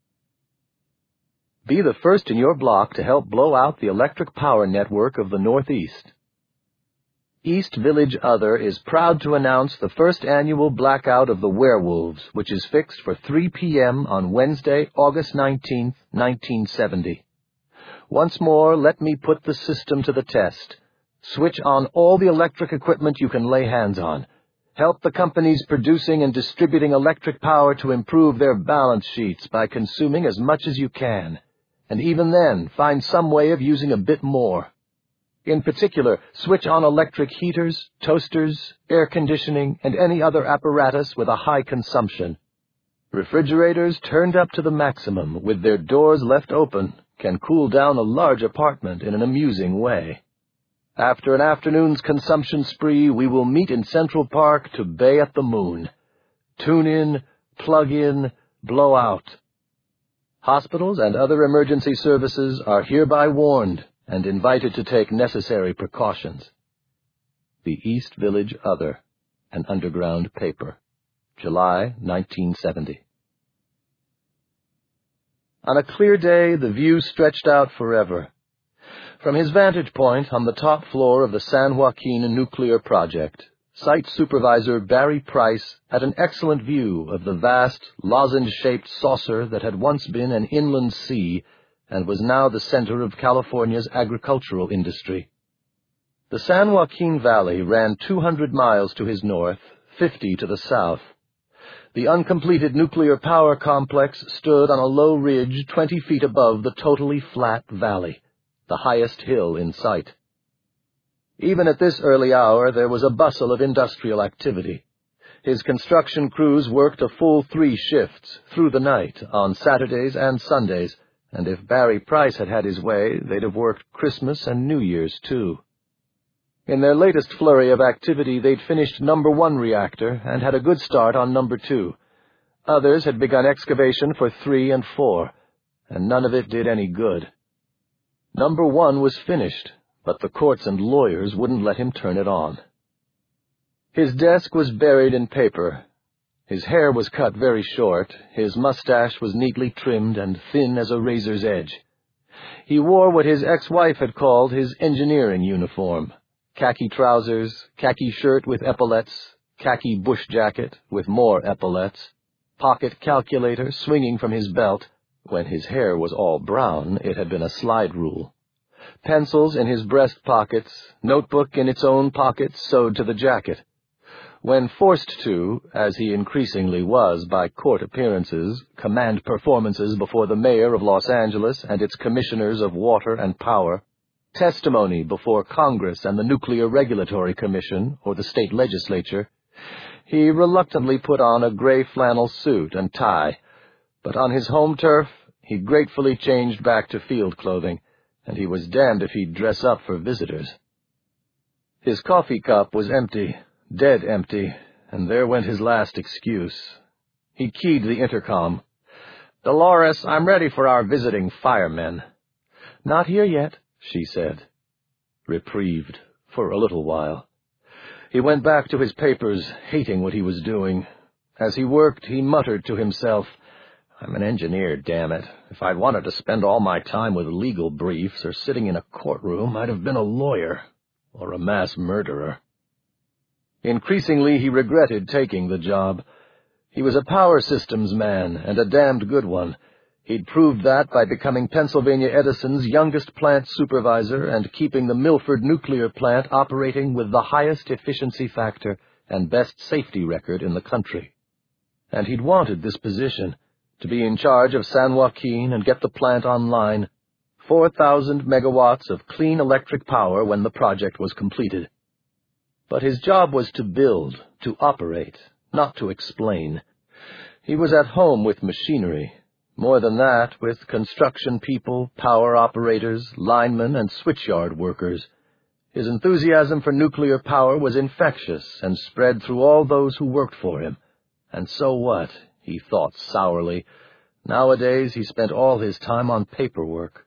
Be the first in your block to help blow out the electric power network of the Northeast. East Village Other is proud to announce the first annual blackout of the Werewolves, which is fixed for 3 p.m. on Wednesday, August 19, 1970. Once more, let me put the system to the test. Switch on all the electric equipment you can lay hands on. Help the companies producing and distributing electric power to improve their balance sheets by consuming as much as you can. And even then, find some way of using a bit more. In particular, switch on electric heaters, toasters, air conditioning, and any other apparatus with a high consumption. Refrigerators turned up to the maximum, with their doors left open, can cool down a large apartment in an amusing way. After an afternoon's consumption spree, we will meet in Central Park to bay at the moon. Tune in, plug in, blow out. Hospitals and other emergency services are hereby warned and invited to take necessary precautions. The East Village Other, an underground paper. July 1970. On a clear day, the view stretched out forever. From his vantage point on the top floor of the San Joaquin Nuclear Project, Site Supervisor Barry Price had an excellent view of the vast, lozenge-shaped saucer that had once been an inland sea and was now the center of California's agricultural industry. The San Joaquin Valley ran 200 miles to his north, 50 to the south. The uncompleted nuclear power complex stood on a low ridge 20 feet above the totally flat valley, the highest hill in sight. Even at this early hour, there was a bustle of industrial activity. His construction crews worked a full 3 shifts through the night on Saturdays and Sundays, and if Barry Price had had his way, they'd have worked Christmas and New Year's, too. In their latest flurry of activity, they'd finished number 1 reactor and had a good start on number 2. Others had begun excavation for 3 and 4, and none of it did any good. Number 1 was finished, but the courts and lawyers wouldn't let him turn it on. His desk was buried in paper. His hair was cut very short, his mustache was neatly trimmed and thin as a razor's edge. He wore what his ex-wife had called his engineering uniform: khaki trousers, khaki shirt with epaulets, khaki bush jacket with more epaulets, pocket calculator swinging from his belt. When his hair was all brown, it had been a slide rule. Pencils in his breast pockets, notebook in its own pocket sewed to the jacket. When forced to, as he increasingly was by court appearances, command performances before the mayor of Los Angeles and its commissioners of water and power, testimony before Congress and the Nuclear Regulatory Commission or the state legislature, he reluctantly put on a gray flannel suit and tie, but on his home turf he gratefully changed back to field clothing, and he was damned if he'd dress up for visitors. His coffee cup was empty, dead empty, and there went his last excuse. He keyed the intercom. "Dolores, I'm ready for our visiting firemen." "Not here yet," she said. Reprieved, for a little while. He went back to his papers, hating what he was doing. As he worked, he muttered to himself, "I'm an engineer, damn it. If I'd wanted to spend all my time with legal briefs or sitting in a courtroom, I'd have been a lawyer, or a mass murderer." Increasingly, he regretted taking the job. He was a power systems man, and a damned good one. He'd proved that by becoming Pennsylvania Edison's youngest plant supervisor and keeping the Milford nuclear plant operating with the highest efficiency factor and best safety record in the country. And he'd wanted this position, to be in charge of San Joaquin and get the plant online, 4,000 megawatts of clean electric power when the project was completed. But his job was to build, to operate, not to explain. He was at home with machinery. More than that, with construction people, power operators, linemen, and switchyard workers. His enthusiasm for nuclear power was infectious and spread through all those who worked for him. And so what? He thought sourly. Nowadays he spent all his time on paperwork.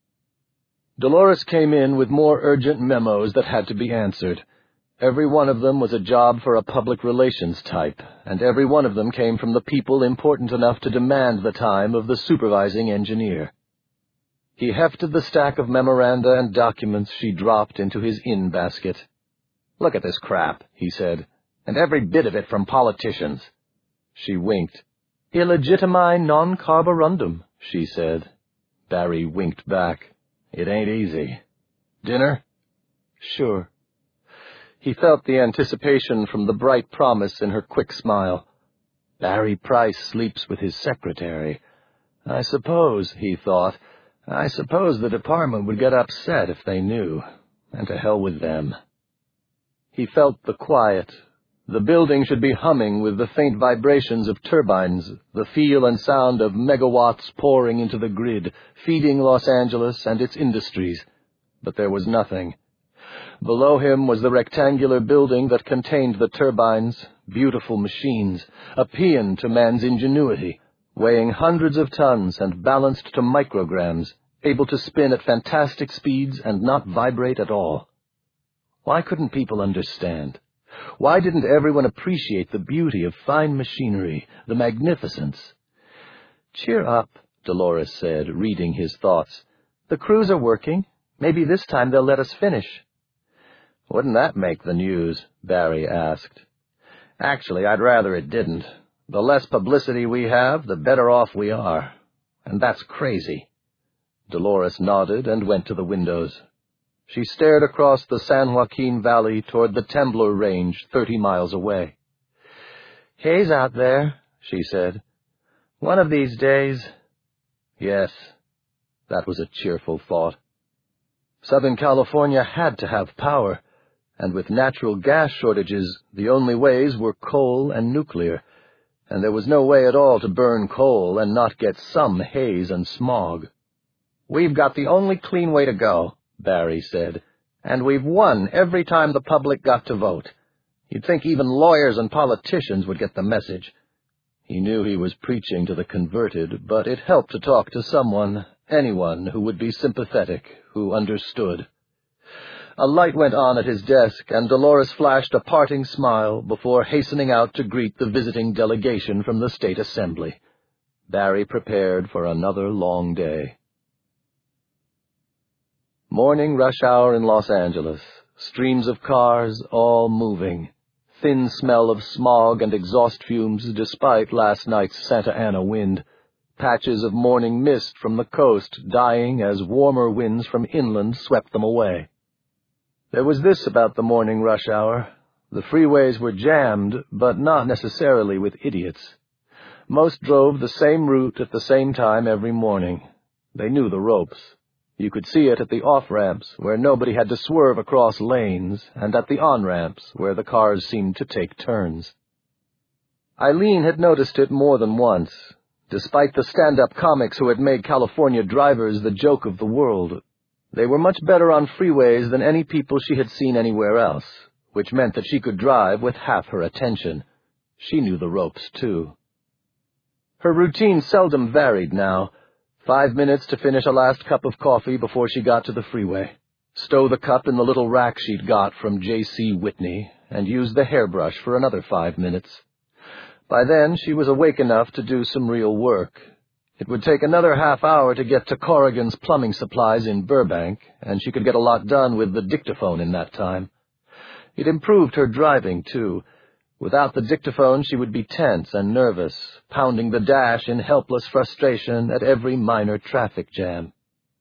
Dolores came in with more urgent memos that had to be answered. Every one of them was a job for a public relations type, and every one of them came from the people important enough to demand the time of the supervising engineer. He hefted the stack of memoranda and documents she dropped into his in-basket. "Look at this crap," he said, "and every bit of it from politicians." She winked. "Illegitimi non carborundum," she said. Barry winked back. "It ain't easy. Dinner?" "Sure." He felt the anticipation from the bright promise in her quick smile. Barry Price sleeps with his secretary. I suppose, he thought, I suppose the department would get upset if they knew, and to hell with them. He felt the quiet. The building should be humming with the faint vibrations of turbines, the feel and sound of megawatts pouring into the grid, feeding Los Angeles and its industries. But there was nothing. Below him was the rectangular building that contained the turbines, beautiful machines, a paean to man's ingenuity, weighing hundreds of tons and balanced to micrograms, able to spin at fantastic speeds and not vibrate at all. Why couldn't people understand? Why didn't everyone appreciate the beauty of fine machinery, the magnificence? "Cheer up," Dolores said, reading his thoughts. "The crews are working. Maybe this time they'll let us finish." "Wouldn't that make the news?" Barry asked. "Actually, I'd rather it didn't. The less publicity we have, the better off we are. And that's crazy." Dolores nodded and went to the windows. She stared across the San Joaquin Valley toward the Temblor Range 30 miles away. "Haze out there," she said. "One of these days—" Yes, that was a cheerful thought. Southern California had to have power, and with natural gas shortages, the only ways were coal and nuclear, and there was no way at all to burn coal and not get some haze and smog. "We've got the only clean way to go," Barry said, "and we've won every time the public got to vote. You'd think even lawyers and politicians would get the message." He knew he was preaching to the converted, but it helped to talk to someone, anyone who would be sympathetic, who understood. A light went on at his desk, and Dolores flashed a parting smile before hastening out to greet the visiting delegation from the State Assembly. Barry prepared for another long day. Morning rush hour in Los Angeles. Streams of cars, all moving. Thin smell of smog and exhaust fumes despite last night's Santa Ana wind. Patches of morning mist from the coast dying as warmer winds from inland swept them away. There was this about the morning rush hour. The freeways were jammed, but not necessarily with idiots. Most drove the same route at the same time every morning. They knew the ropes. You could see it at the off-ramps, where nobody had to swerve across lanes, and at the on-ramps, where the cars seemed to take turns. Eileen had noticed it more than once. Despite the stand-up comics who had made California drivers the joke of the world, they were much better on freeways than any people she had seen anywhere else, which meant that she could drive with half her attention. She knew the ropes, too. Her routine seldom varied now. 5 minutes to finish a last cup of coffee before she got to the freeway, stow the cup in the little rack she'd got from J.C. Whitney, and use the hairbrush for another 5 minutes. By then, she was awake enough to do some real work. It would take another half hour to get to Corrigan's Plumbing Supplies in Burbank, and she could get a lot done with the dictaphone in that time. It improved her driving, too. Without the dictaphone, she would be tense and nervous, pounding the dash in helpless frustration at every minor traffic jam.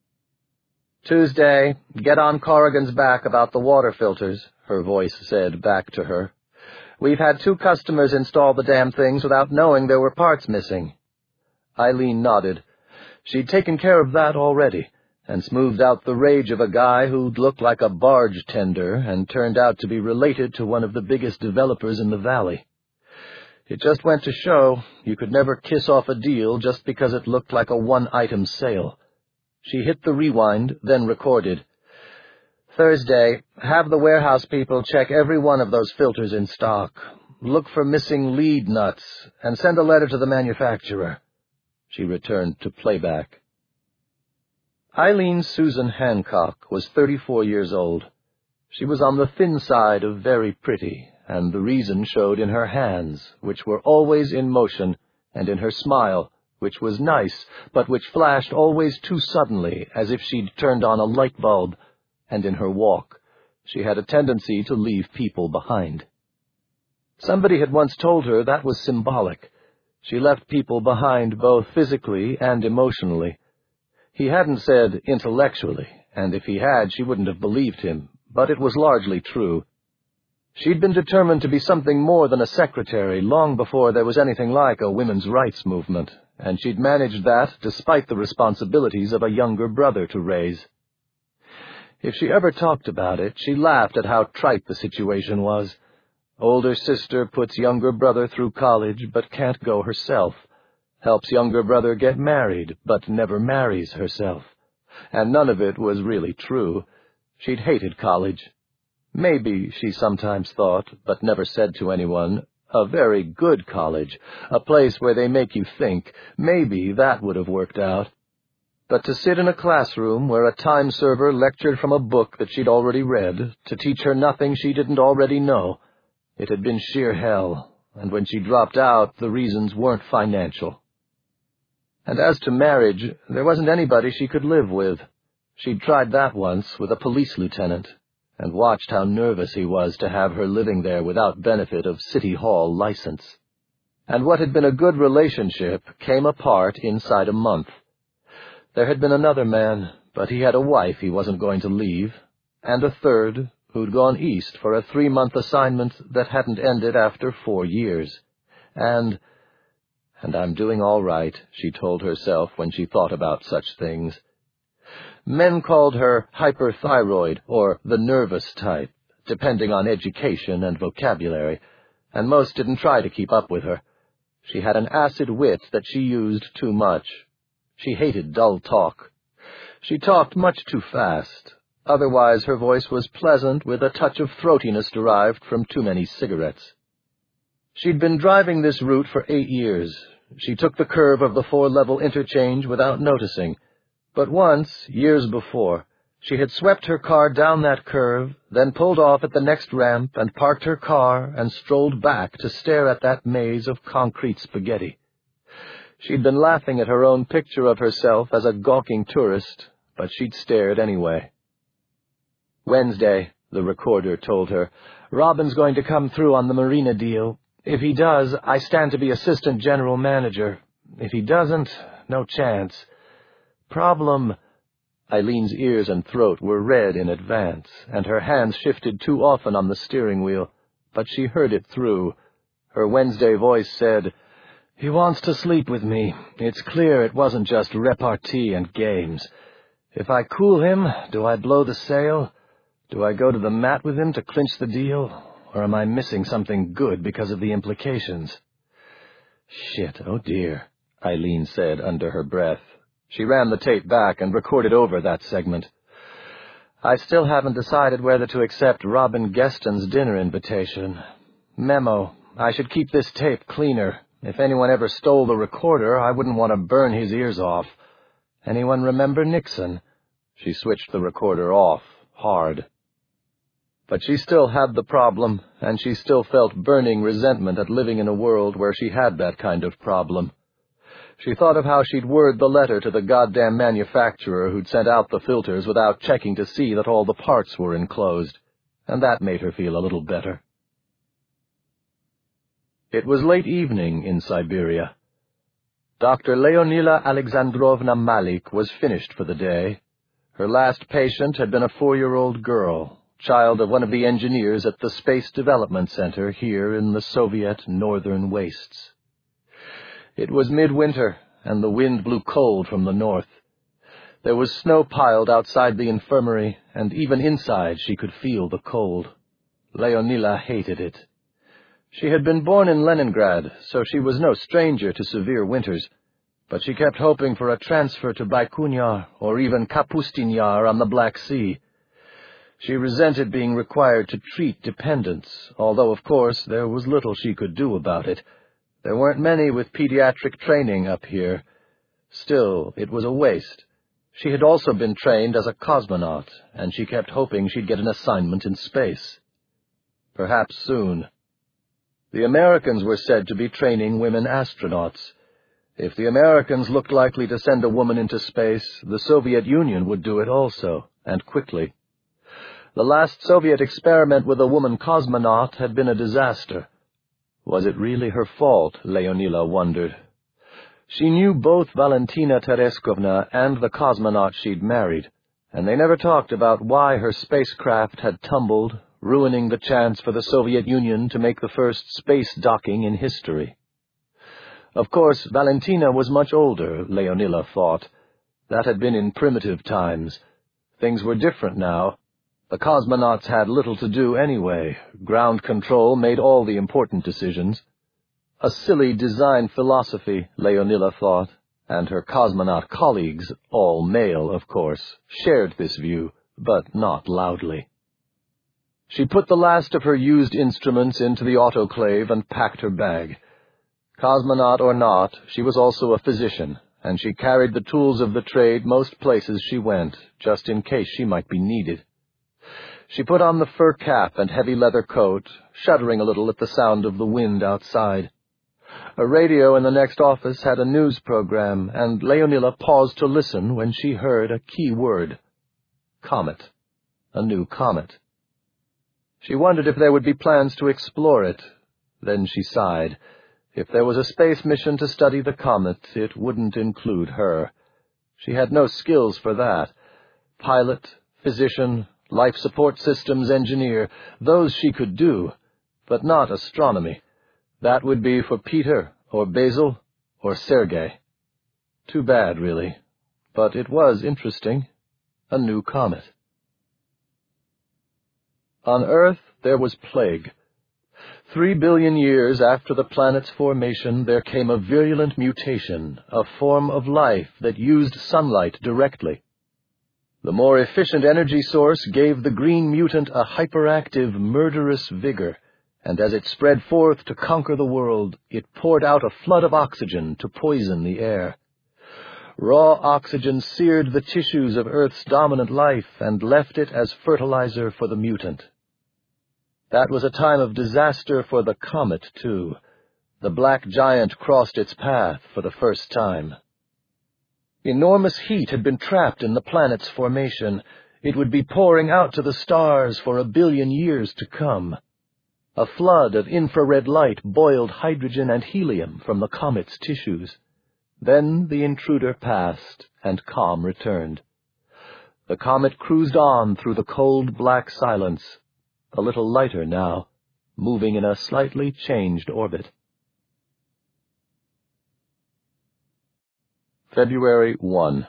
"Tuesday, get on Corrigan's back about the water filters," her voice said back to her. "We've had 2 customers install the damn things without knowing there were parts missing." Eileen nodded. She'd taken care of that already, and smoothed out the rage of a guy who'd looked like a barge tender and turned out to be related to one of the biggest developers in the valley. It just went to show you could never kiss off a deal just because it looked like a one-item sale. She hit the rewind, then recorded. "Thursday, have the warehouse people check every one of those filters in stock. Look for missing lead nuts, and send a letter to the manufacturer." She returned to playback. Eileen Susan Hancock was 34 years old. She was on the thin side of very pretty, and the reason showed in her hands, which were always in motion, and in her smile, which was nice, but which flashed always too suddenly, as if she'd turned on a light bulb, and in her walk. She had a tendency to leave people behind. Somebody had once told her that was symbolic. She left people behind both physically and emotionally. He hadn't said intellectually, and if he had, she wouldn't have believed him, but it was largely true. She'd been determined to be something more than a secretary long before there was anything like a women's rights movement, and she'd managed that despite the responsibilities of a younger brother to raise. If she ever talked about it, she laughed at how trite the situation was. Older sister puts younger brother through college but can't go herself. Helps younger brother get married, but never marries herself. And none of it was really true. She'd hated college. Maybe, she sometimes thought, but never said to anyone, A very good college, a place where they make you think. Maybe that would have worked out. But to sit in a classroom where a time server lectured from a book that she'd already read, to teach her nothing she didn't already know, it had been sheer hell, and when she dropped out, the reasons weren't financial. And as to marriage, there wasn't anybody she could live with. She'd tried that once with a police lieutenant, and watched how nervous he was to have her living there without benefit of City Hall license. And what had been a good relationship came apart inside a month. There had been another man, but he had a wife he wasn't going to leave, and a third who'd gone east for a 3-month assignment that hadn't ended after 4 years. And I'm doing all right, she told herself when she thought about such things. Men called her hyperthyroid or the nervous type, depending on education and vocabulary, and most didn't try to keep up with her. She had an acid wit that she used too much. She hated dull talk. She talked much too fast. Otherwise, her voice was pleasant with a touch of throatiness derived from too many cigarettes. She'd been driving this route for 8 years. She took the curve of the 4-level interchange without noticing. But once, years before, she had swept her car down that curve, then pulled off at the next ramp and parked her car and strolled back to stare at that maze of concrete spaghetti. She'd been laughing at her own picture of herself as a gawking tourist, but she'd stared anyway. Wednesday, the recorder told her, Robin's going to come through on the marina deal. If he does, I stand to be assistant general manager. If he doesn't, no chance. Problem. Eileen's ears and throat were red in advance, and her hands shifted too often on the steering wheel, but she heard it through. Her Wednesday voice said, He wants to sleep with me. It's clear it wasn't just repartee and games. If I cool him, do I blow the sail? Do I go to the mat with him to clinch the deal? Or am I missing something good because of the implications? Shit, oh dear, Eileen said under her breath. She ran the tape back and recorded over that segment. I still haven't decided whether to accept Robin Geston's dinner invitation. Memo, I should keep this tape cleaner. If anyone ever stole the recorder, I wouldn't want to burn his ears off. Anyone remember Nixon? She switched the recorder off, hard. But she still had the problem, and she still felt burning resentment at living in a world where she had that kind of problem. She thought of how she'd word the letter to the goddamn manufacturer who'd sent out the filters without checking to see that all the parts were enclosed, and that made her feel a little better. It was late evening in Siberia. Dr. Leonila Alexandrovna Malik was finished for the day. Her last patient had been a 4-year-old girl, child of one of the engineers at the Space Development Center here in the Soviet northern wastes. It was midwinter, and the wind blew cold from the north. There was snow piled outside the infirmary, and even inside she could feel the cold. Leonila hated it. She had been born in Leningrad, so she was no stranger to severe winters, but she kept hoping for a transfer to Baikhunyar or even Kapustin Yar on the Black Sea. She resented being required to treat dependents, although, of course, there was little she could do about it. There weren't many with pediatric training up here. Still, it was a waste. She had also been trained as a cosmonaut, and she kept hoping she'd get an assignment in space. Perhaps soon. The Americans were said to be training women astronauts. If the Americans looked likely to send a woman into space, the Soviet Union would do it also, and quickly. The last Soviet experiment with a woman cosmonaut had been a disaster. Was it really her fault, Leonila wondered. She knew both Valentina Tereskovna and the cosmonaut she'd married, and they never talked about why her spacecraft had tumbled, ruining the chance for the Soviet Union to make the first space docking in history. Of course, Valentina was much older, Leonila thought. That had been in primitive times. Things were different now. The cosmonauts had little to do anyway. Ground control made all the important decisions. A silly design philosophy, Leonila thought, and her cosmonaut colleagues, all male, of course, shared this view, but not loudly. She put the last of her used instruments into the autoclave and packed her bag. Cosmonaut or not, she was also a physician, and she carried the tools of the trade most places she went, just in case she might be needed. She put on the fur cap and heavy leather coat, shuddering a little at the sound of the wind outside. A radio in the next office had a news program, and Leonila paused to listen when she heard a key word. Comet. A new comet. She wondered if there would be plans to explore it. Then she sighed. If there was a space mission to study the comet, it wouldn't include her. She had no skills for that. Pilot, physician, life support systems engineer, those she could do, but not astronomy. That would be for Peter, or Basil, or Sergei. Too bad, really. But it was interesting. A new comet. On Earth, there was plague. 3 billion years after the planet's formation, there came a virulent mutation, a form of life that used sunlight directly. The more efficient energy source gave the green mutant a hyperactive, murderous vigor, and as it spread forth to conquer the world, it poured out a flood of oxygen to poison the air. Raw oxygen seared the tissues of Earth's dominant life and left it as fertilizer for the mutant. That was a time of disaster for the comet, too. The black giant crossed its path for the first time. Enormous heat had been trapped in the planet's formation. It would be pouring out to the stars for 1 billion years to come. A flood of infrared light boiled hydrogen and helium from the comet's tissues. Then the intruder passed, and calm returned. The comet cruised on through the cold black silence, a little lighter now, moving in a slightly changed orbit. February 1.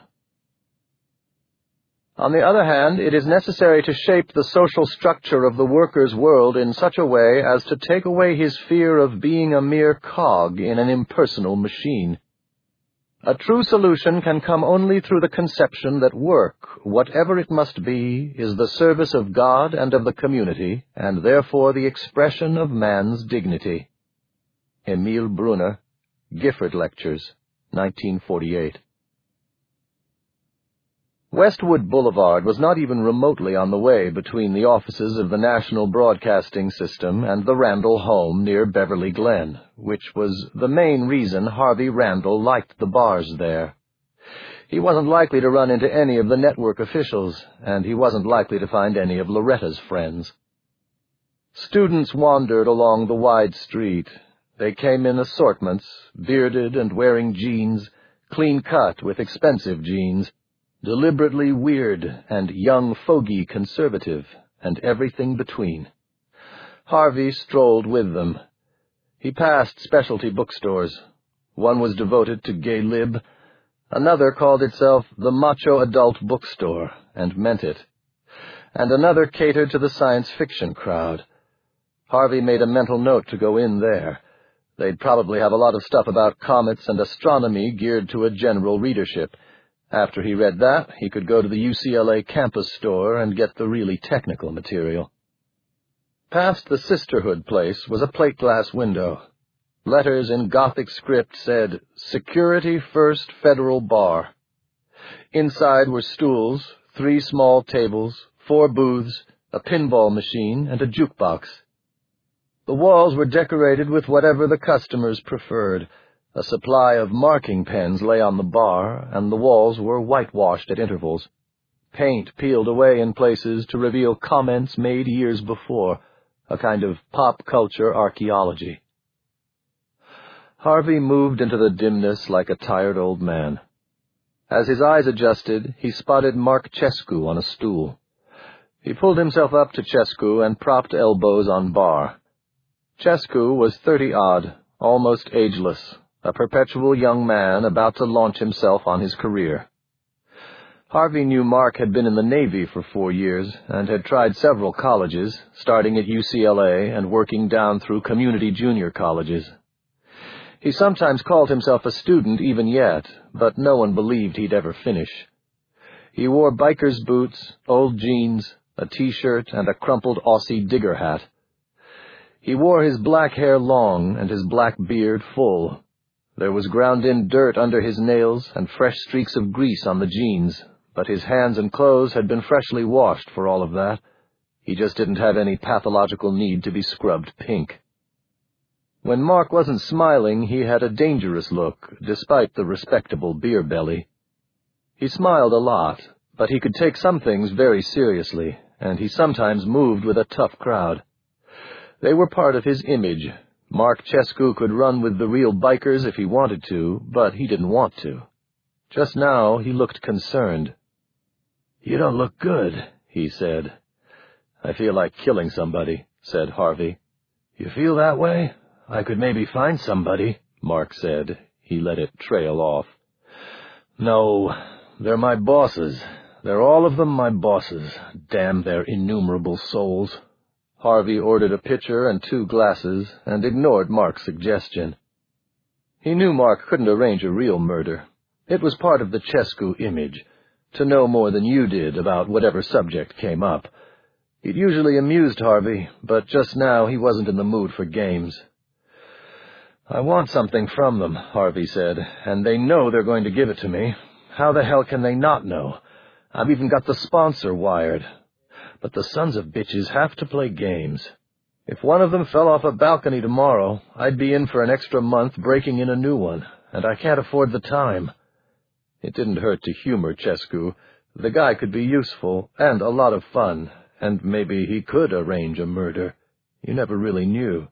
On the other hand, it is necessary to shape the social structure of the worker's world in such a way as to take away his fear of being a mere cog in an impersonal machine. A true solution can come only through the conception that work, whatever it must be, is the service of God and of the community, and therefore the expression of man's dignity. Emil Brunner, Gifford Lectures, 1948. Westwood Boulevard was not even remotely on the way between the offices of the National Broadcasting System and the Randall home near Beverly Glen, which was the main reason Harvey Randall liked the bars there. He wasn't likely to run into any of the network officials, and he wasn't likely to find any of Loretta's friends. Students wandered along the wide street. They came in assortments, bearded and wearing jeans, clean-cut with expensive jeans, deliberately weird and young fogey conservative, and everything between. Harvey strolled with them. He passed specialty bookstores. One was devoted to gay lib. Another called itself the Macho Adult Bookstore, and meant it. And another catered to the science fiction crowd. Harvey made a mental note to go in there. They'd probably have a lot of stuff about comets and astronomy geared to a general readership. After he read that, he could go to the UCLA campus store and get the really technical material. Past the Sisterhood place was a plate-glass window. Letters in Gothic script said, "Security First Federal Bar." Inside were stools, 3 small tables, 4 booths, a pinball machine, and a jukebox. The walls were decorated with whatever the customers preferred. A supply of marking pens lay on the bar, and the walls were whitewashed at intervals. Paint peeled away in places to reveal comments made years before, a kind of pop culture archaeology. Harvey moved into the dimness like a tired old man. As his eyes adjusted, he spotted Mark Chescu on a stool. He pulled himself up to Chescu and propped elbows on bar. Chescu was 30-odd, almost ageless, a perpetual young man about to launch himself on his career. Harvey knew Mark had been in the Navy for 4 years and had tried several colleges, starting at UCLA and working down through community junior colleges. He sometimes called himself a student even yet, but no one believed he'd ever finish. He wore biker's boots, old jeans, a T-shirt, and a crumpled Aussie digger hat. He wore his black hair long and his black beard full. There was ground-in dirt under his nails and fresh streaks of grease on the jeans, but his hands and clothes had been freshly washed for all of that. He just didn't have any pathological need to be scrubbed pink. When Mark wasn't smiling, he had a dangerous look, despite the respectable beer belly. He smiled a lot, but he could take some things very seriously, and he sometimes moved with a tough crowd. They were part of his image. Mark Chescu could run with the real bikers if he wanted to, but he didn't want to. Just now he looked concerned. "You don't look good," he said. "I feel like killing somebody," said Harvey. "You feel that way? I could maybe find somebody," Mark said. He let it trail off. "No, they're my bosses. They're all of them my bosses. Damn their innumerable souls." Harvey ordered a pitcher and 2 glasses and ignored Mark's suggestion. He knew Mark couldn't arrange a real murder. It was part of the Chescu image, to know more than you did about whatever subject came up. It usually amused Harvey, but just now he wasn't in the mood for games. "I want something from them," Harvey said, "and they know they're going to give it to me. How the hell can they not know? I've even got the sponsor wired. But the sons of bitches have to play games. If one of them fell off a balcony tomorrow, I'd be in for an extra month breaking in a new one, and I can't afford the time." It didn't hurt to humor Chescu. The guy could be useful and a lot of fun, and maybe he could arrange a murder. You never really knew.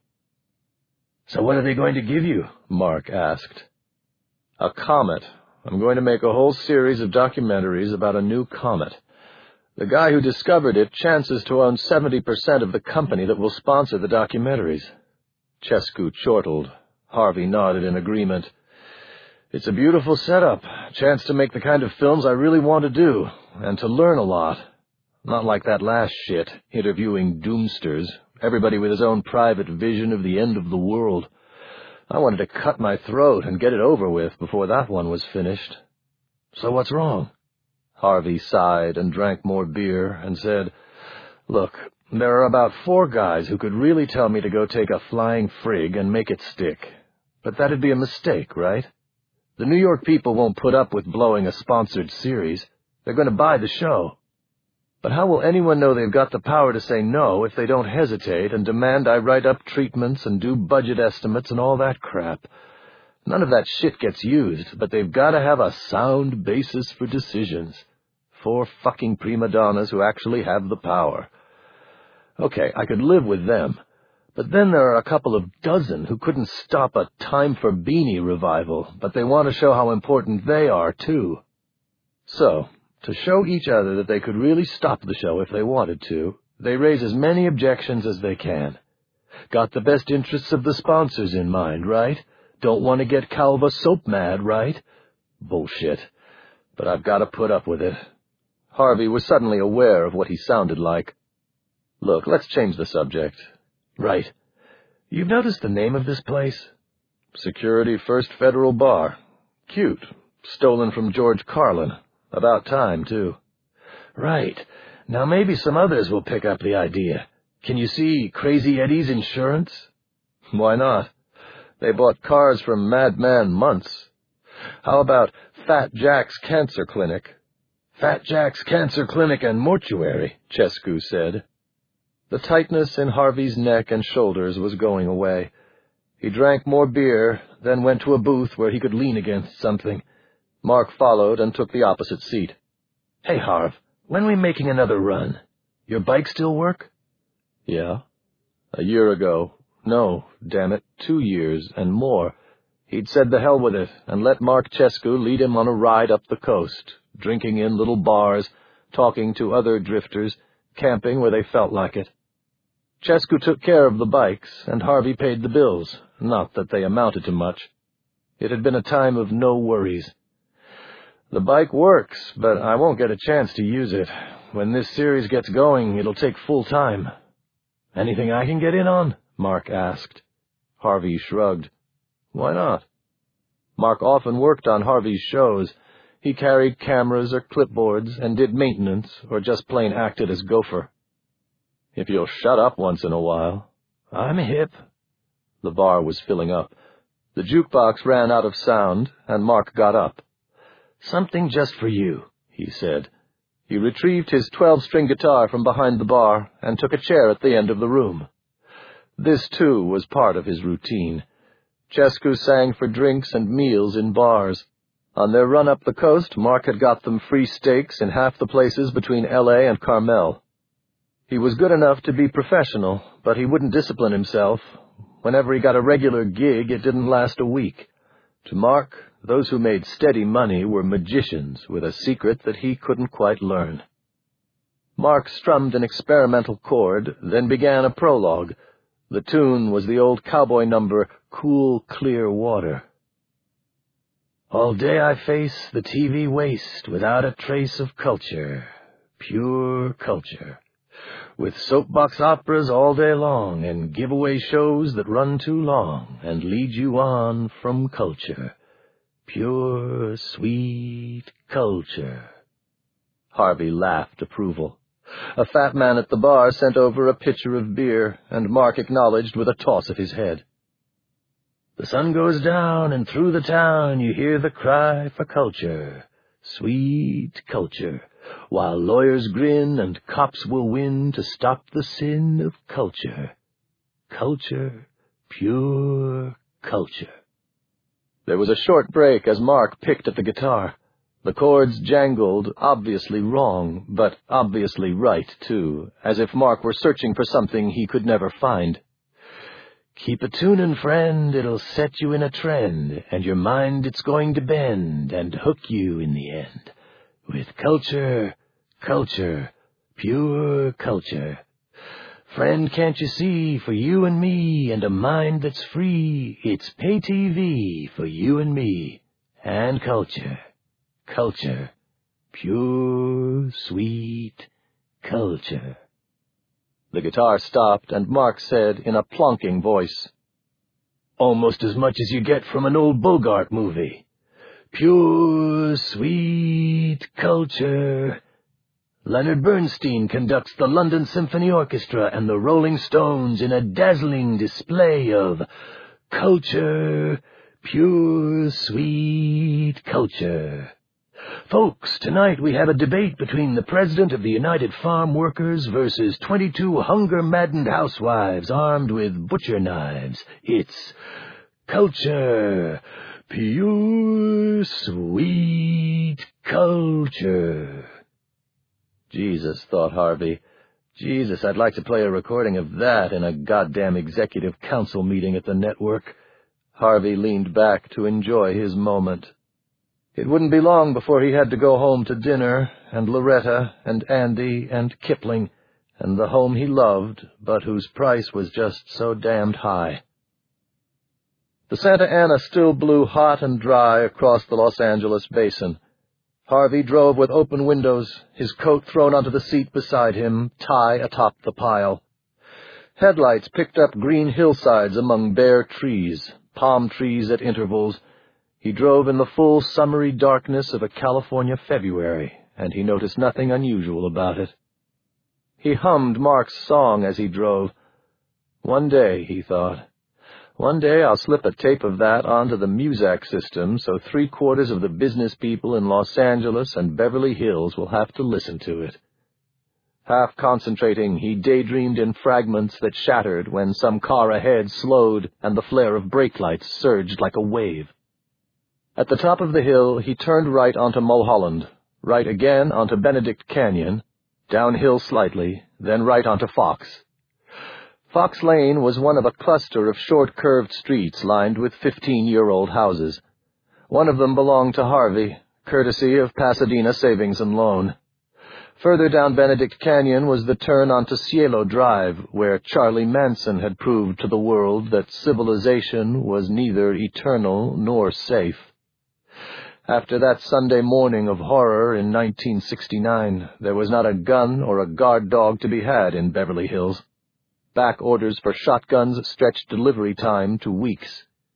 "So what are they going to give you?" Mark asked. "A comet. I'm going to make a whole series of documentaries about a new comet. The guy who discovered it chances to own 70% of the company that will sponsor the documentaries." Chescu chortled. Harvey nodded in agreement. "It's a beautiful setup, chance to make the kind of films I really want to do, and to learn a lot. Not like that last shit, interviewing doomsters, everybody with his own private vision of the end of the world. I wanted to cut my throat and get it over with before that one was finished." "So what's wrong?" Harvey sighed and drank more beer and said, "Look, there are about 4 guys who could really tell me to go take a flying frig and make it stick. But that'd be a mistake, right? The New York people won't put up with blowing a sponsored series. They're going to buy the show. But how will anyone know they've got the power to say no if they don't hesitate and demand I write up treatments and do budget estimates and all that crap? None of that shit gets used, but they've got to have a sound basis for decisions. 4 fucking prima donnas who actually have the power. Okay, I could live with them. But then there are a couple of dozen who couldn't stop a Time for Beanie revival, but they want to show how important they are, too. So, to show each other that they could really stop the show if they wanted to, they raise as many objections as they can. Got the best interests of the sponsors in mind, right? Don't want to get Calva soap mad, right? Bullshit. But I've got to put up with it." Harvey was suddenly aware of what he sounded like. "Look, let's change the subject." "Right. You've noticed the name of this place?" "Security First Federal Bar. Cute. Stolen from George Carlin. About time, too." "Right. Now maybe some others will pick up the idea. Can you see Crazy Eddie's Insurance?" "Why not? They bought cars from Madman Months. How about Fat Jack's Cancer Clinic?" "Fat Jack's Cancer Clinic and Mortuary," Chescu said. The tightness in Harvey's neck and shoulders was going away. He drank more beer, then went to a booth where he could lean against something. Mark followed and took the opposite seat. "Hey, Harv, when we making another run? Your bike still work?" "Yeah. A year ago. No, damn it, 2 years and more. He'd said the hell with it and let Mark Chescu lead him on a ride up the coast, drinking in little bars, talking to other drifters, camping where they felt like it. Chescu took care of the bikes, and Harvey paid the bills, not that they amounted to much. It had been a time of no worries. "The bike works, but I won't get a chance to use it. When this series gets going, it'll take full time." "Anything I can get in on?" Mark asked. Harvey shrugged. "Why not?" Mark often worked on Harvey's shows. He carried cameras or clipboards and did maintenance or just plain acted as gopher. "If you'll shut up once in a while." "I'm hip." The bar was filling up. The jukebox ran out of sound, and Mark got up. "Something just for you," he said. He retrieved his 12-string guitar from behind the bar and took a chair at the end of the room. This, too, was part of his routine. Chescu sang for drinks and meals in bars. On their run up the coast, Mark had got them free steaks in half the places between L.A. and Carmel. He was good enough to be professional, but he wouldn't discipline himself. Whenever he got a regular gig, it didn't last a week. To Mark, those who made steady money were magicians with a secret that he couldn't quite learn. Mark strummed an experimental chord, then began a prologue. The tune was the old cowboy number, "Cool, Clear Water." "All day I face the TV waste without a trace of culture, pure culture. With soapbox operas all day long and giveaway shows that run too long and lead you on from culture. Pure, sweet culture." Harvey laughed approval. A fat man at the bar sent over a pitcher of beer, and Mark acknowledged with a toss of his head. "The sun goes down, and through the town you hear the cry for culture, sweet culture, while lawyers grin and cops will win to stop the sin of culture. Culture, pure culture." There was a short break as Mark picked at the guitar. The chords jangled, obviously wrong, but obviously right, too, as if Mark were searching for something he could never find. "Keep a tunin', friend, it'll set you in a trend, and your mind it's going to bend and hook you in the end. With culture, culture, pure culture. Friend, can't you see, for you and me, and a mind that's free, it's pay TV for you and me, and culture. Culture, pure, sweet culture." The guitar stopped, and Mark said in a plonking voice, "Almost as much as you get from an old Bogart movie. Pure, sweet culture. Leonard Bernstein conducts the London Symphony Orchestra and the Rolling Stones in a dazzling display of culture, pure, sweet culture. Folks, tonight we have a debate between the President of the United Farm Workers versus 22 hunger-maddened housewives armed with butcher knives. It's culture, pure, sweet culture." Jesus, thought Harvey. Jesus, I'd like to play a recording of that in a goddamn executive council meeting at the network. Harvey leaned back to enjoy his moment. It wouldn't be long before he had to go home to dinner, and Loretta, and Andy, and Kipling, and the home he loved, but whose price was just so damned high. The Santa Ana still blew hot and dry across the Los Angeles basin. Harvey drove with open windows, his coat thrown onto the seat beside him, tie atop the pile. Headlights picked up green hillsides among bare trees, palm trees at intervals. He drove in the full summery darkness of a California February, and he noticed nothing unusual about it. He hummed Mark's song as he drove. One day, he thought, one day I'll slip a tape of that onto the Muzak system so 3/4 of the business people in Los Angeles and Beverly Hills will have to listen to it. Half concentrating, he daydreamed in fragments that shattered when some car ahead slowed and the flare of brake lights surged like a wave. At the top of the hill, he turned right onto Mulholland, right again onto Benedict Canyon, downhill slightly, then right onto Fox. Fox Lane was one of a cluster of short curved streets lined with 15-year-old houses. One of them belonged to Harvey, courtesy of Pasadena Savings and Loan. Further down Benedict Canyon was the turn onto Cielo Drive, where Charlie Manson had proved to the world that civilization was neither eternal nor safe. After that Sunday morning of horror in 1969, there was not a gun or a guard dog to be had in Beverly Hills. Back orders for shotguns stretched delivery time to weeks.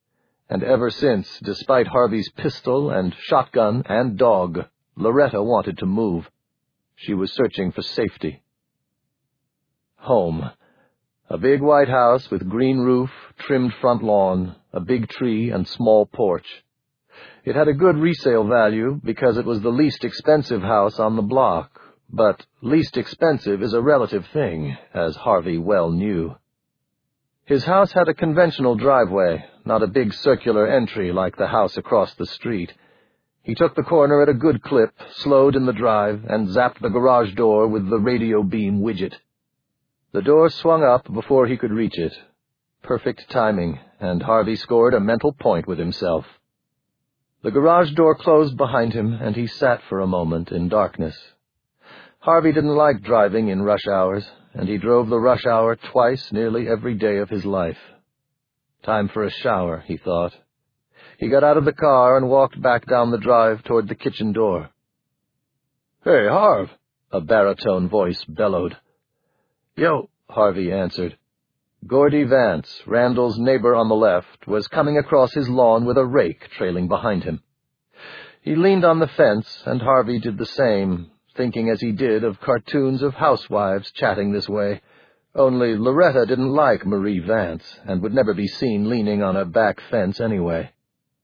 And ever since, despite Harvey's pistol and shotgun and dog, Loretta wanted to move. She was searching for safety. Home. A big white house with green roof, trimmed front lawn, a big tree, and small porch. It had a good resale value because it was the least expensive house on the block, but least expensive is a relative thing, as Harvey well knew. His house had a conventional driveway, not a big circular entry like the house across the street. He took the corner at a good clip, slowed in the drive, and zapped the garage door with the radio beam widget. The door swung up before he could reach it. Perfect timing, and Harvey scored a mental point with himself. The garage door closed behind him, and he sat for a moment in darkness. Harvey didn't like driving in rush hours, and he drove the rush hour twice nearly every day of his life. Time for a shower, he thought. He got out of the car and walked back down the drive toward the kitchen door. "Hey, Harv," a baritone voice bellowed. "Yo," Harvey answered. Gordy Vance, Randall's neighbor on the left, was coming across his lawn with a rake trailing behind him. He leaned on the fence, and Harvey did the same, thinking as he did of cartoons of housewives chatting this way, only Loretta didn't like Marie Vance and would never be seen leaning on a back fence anyway.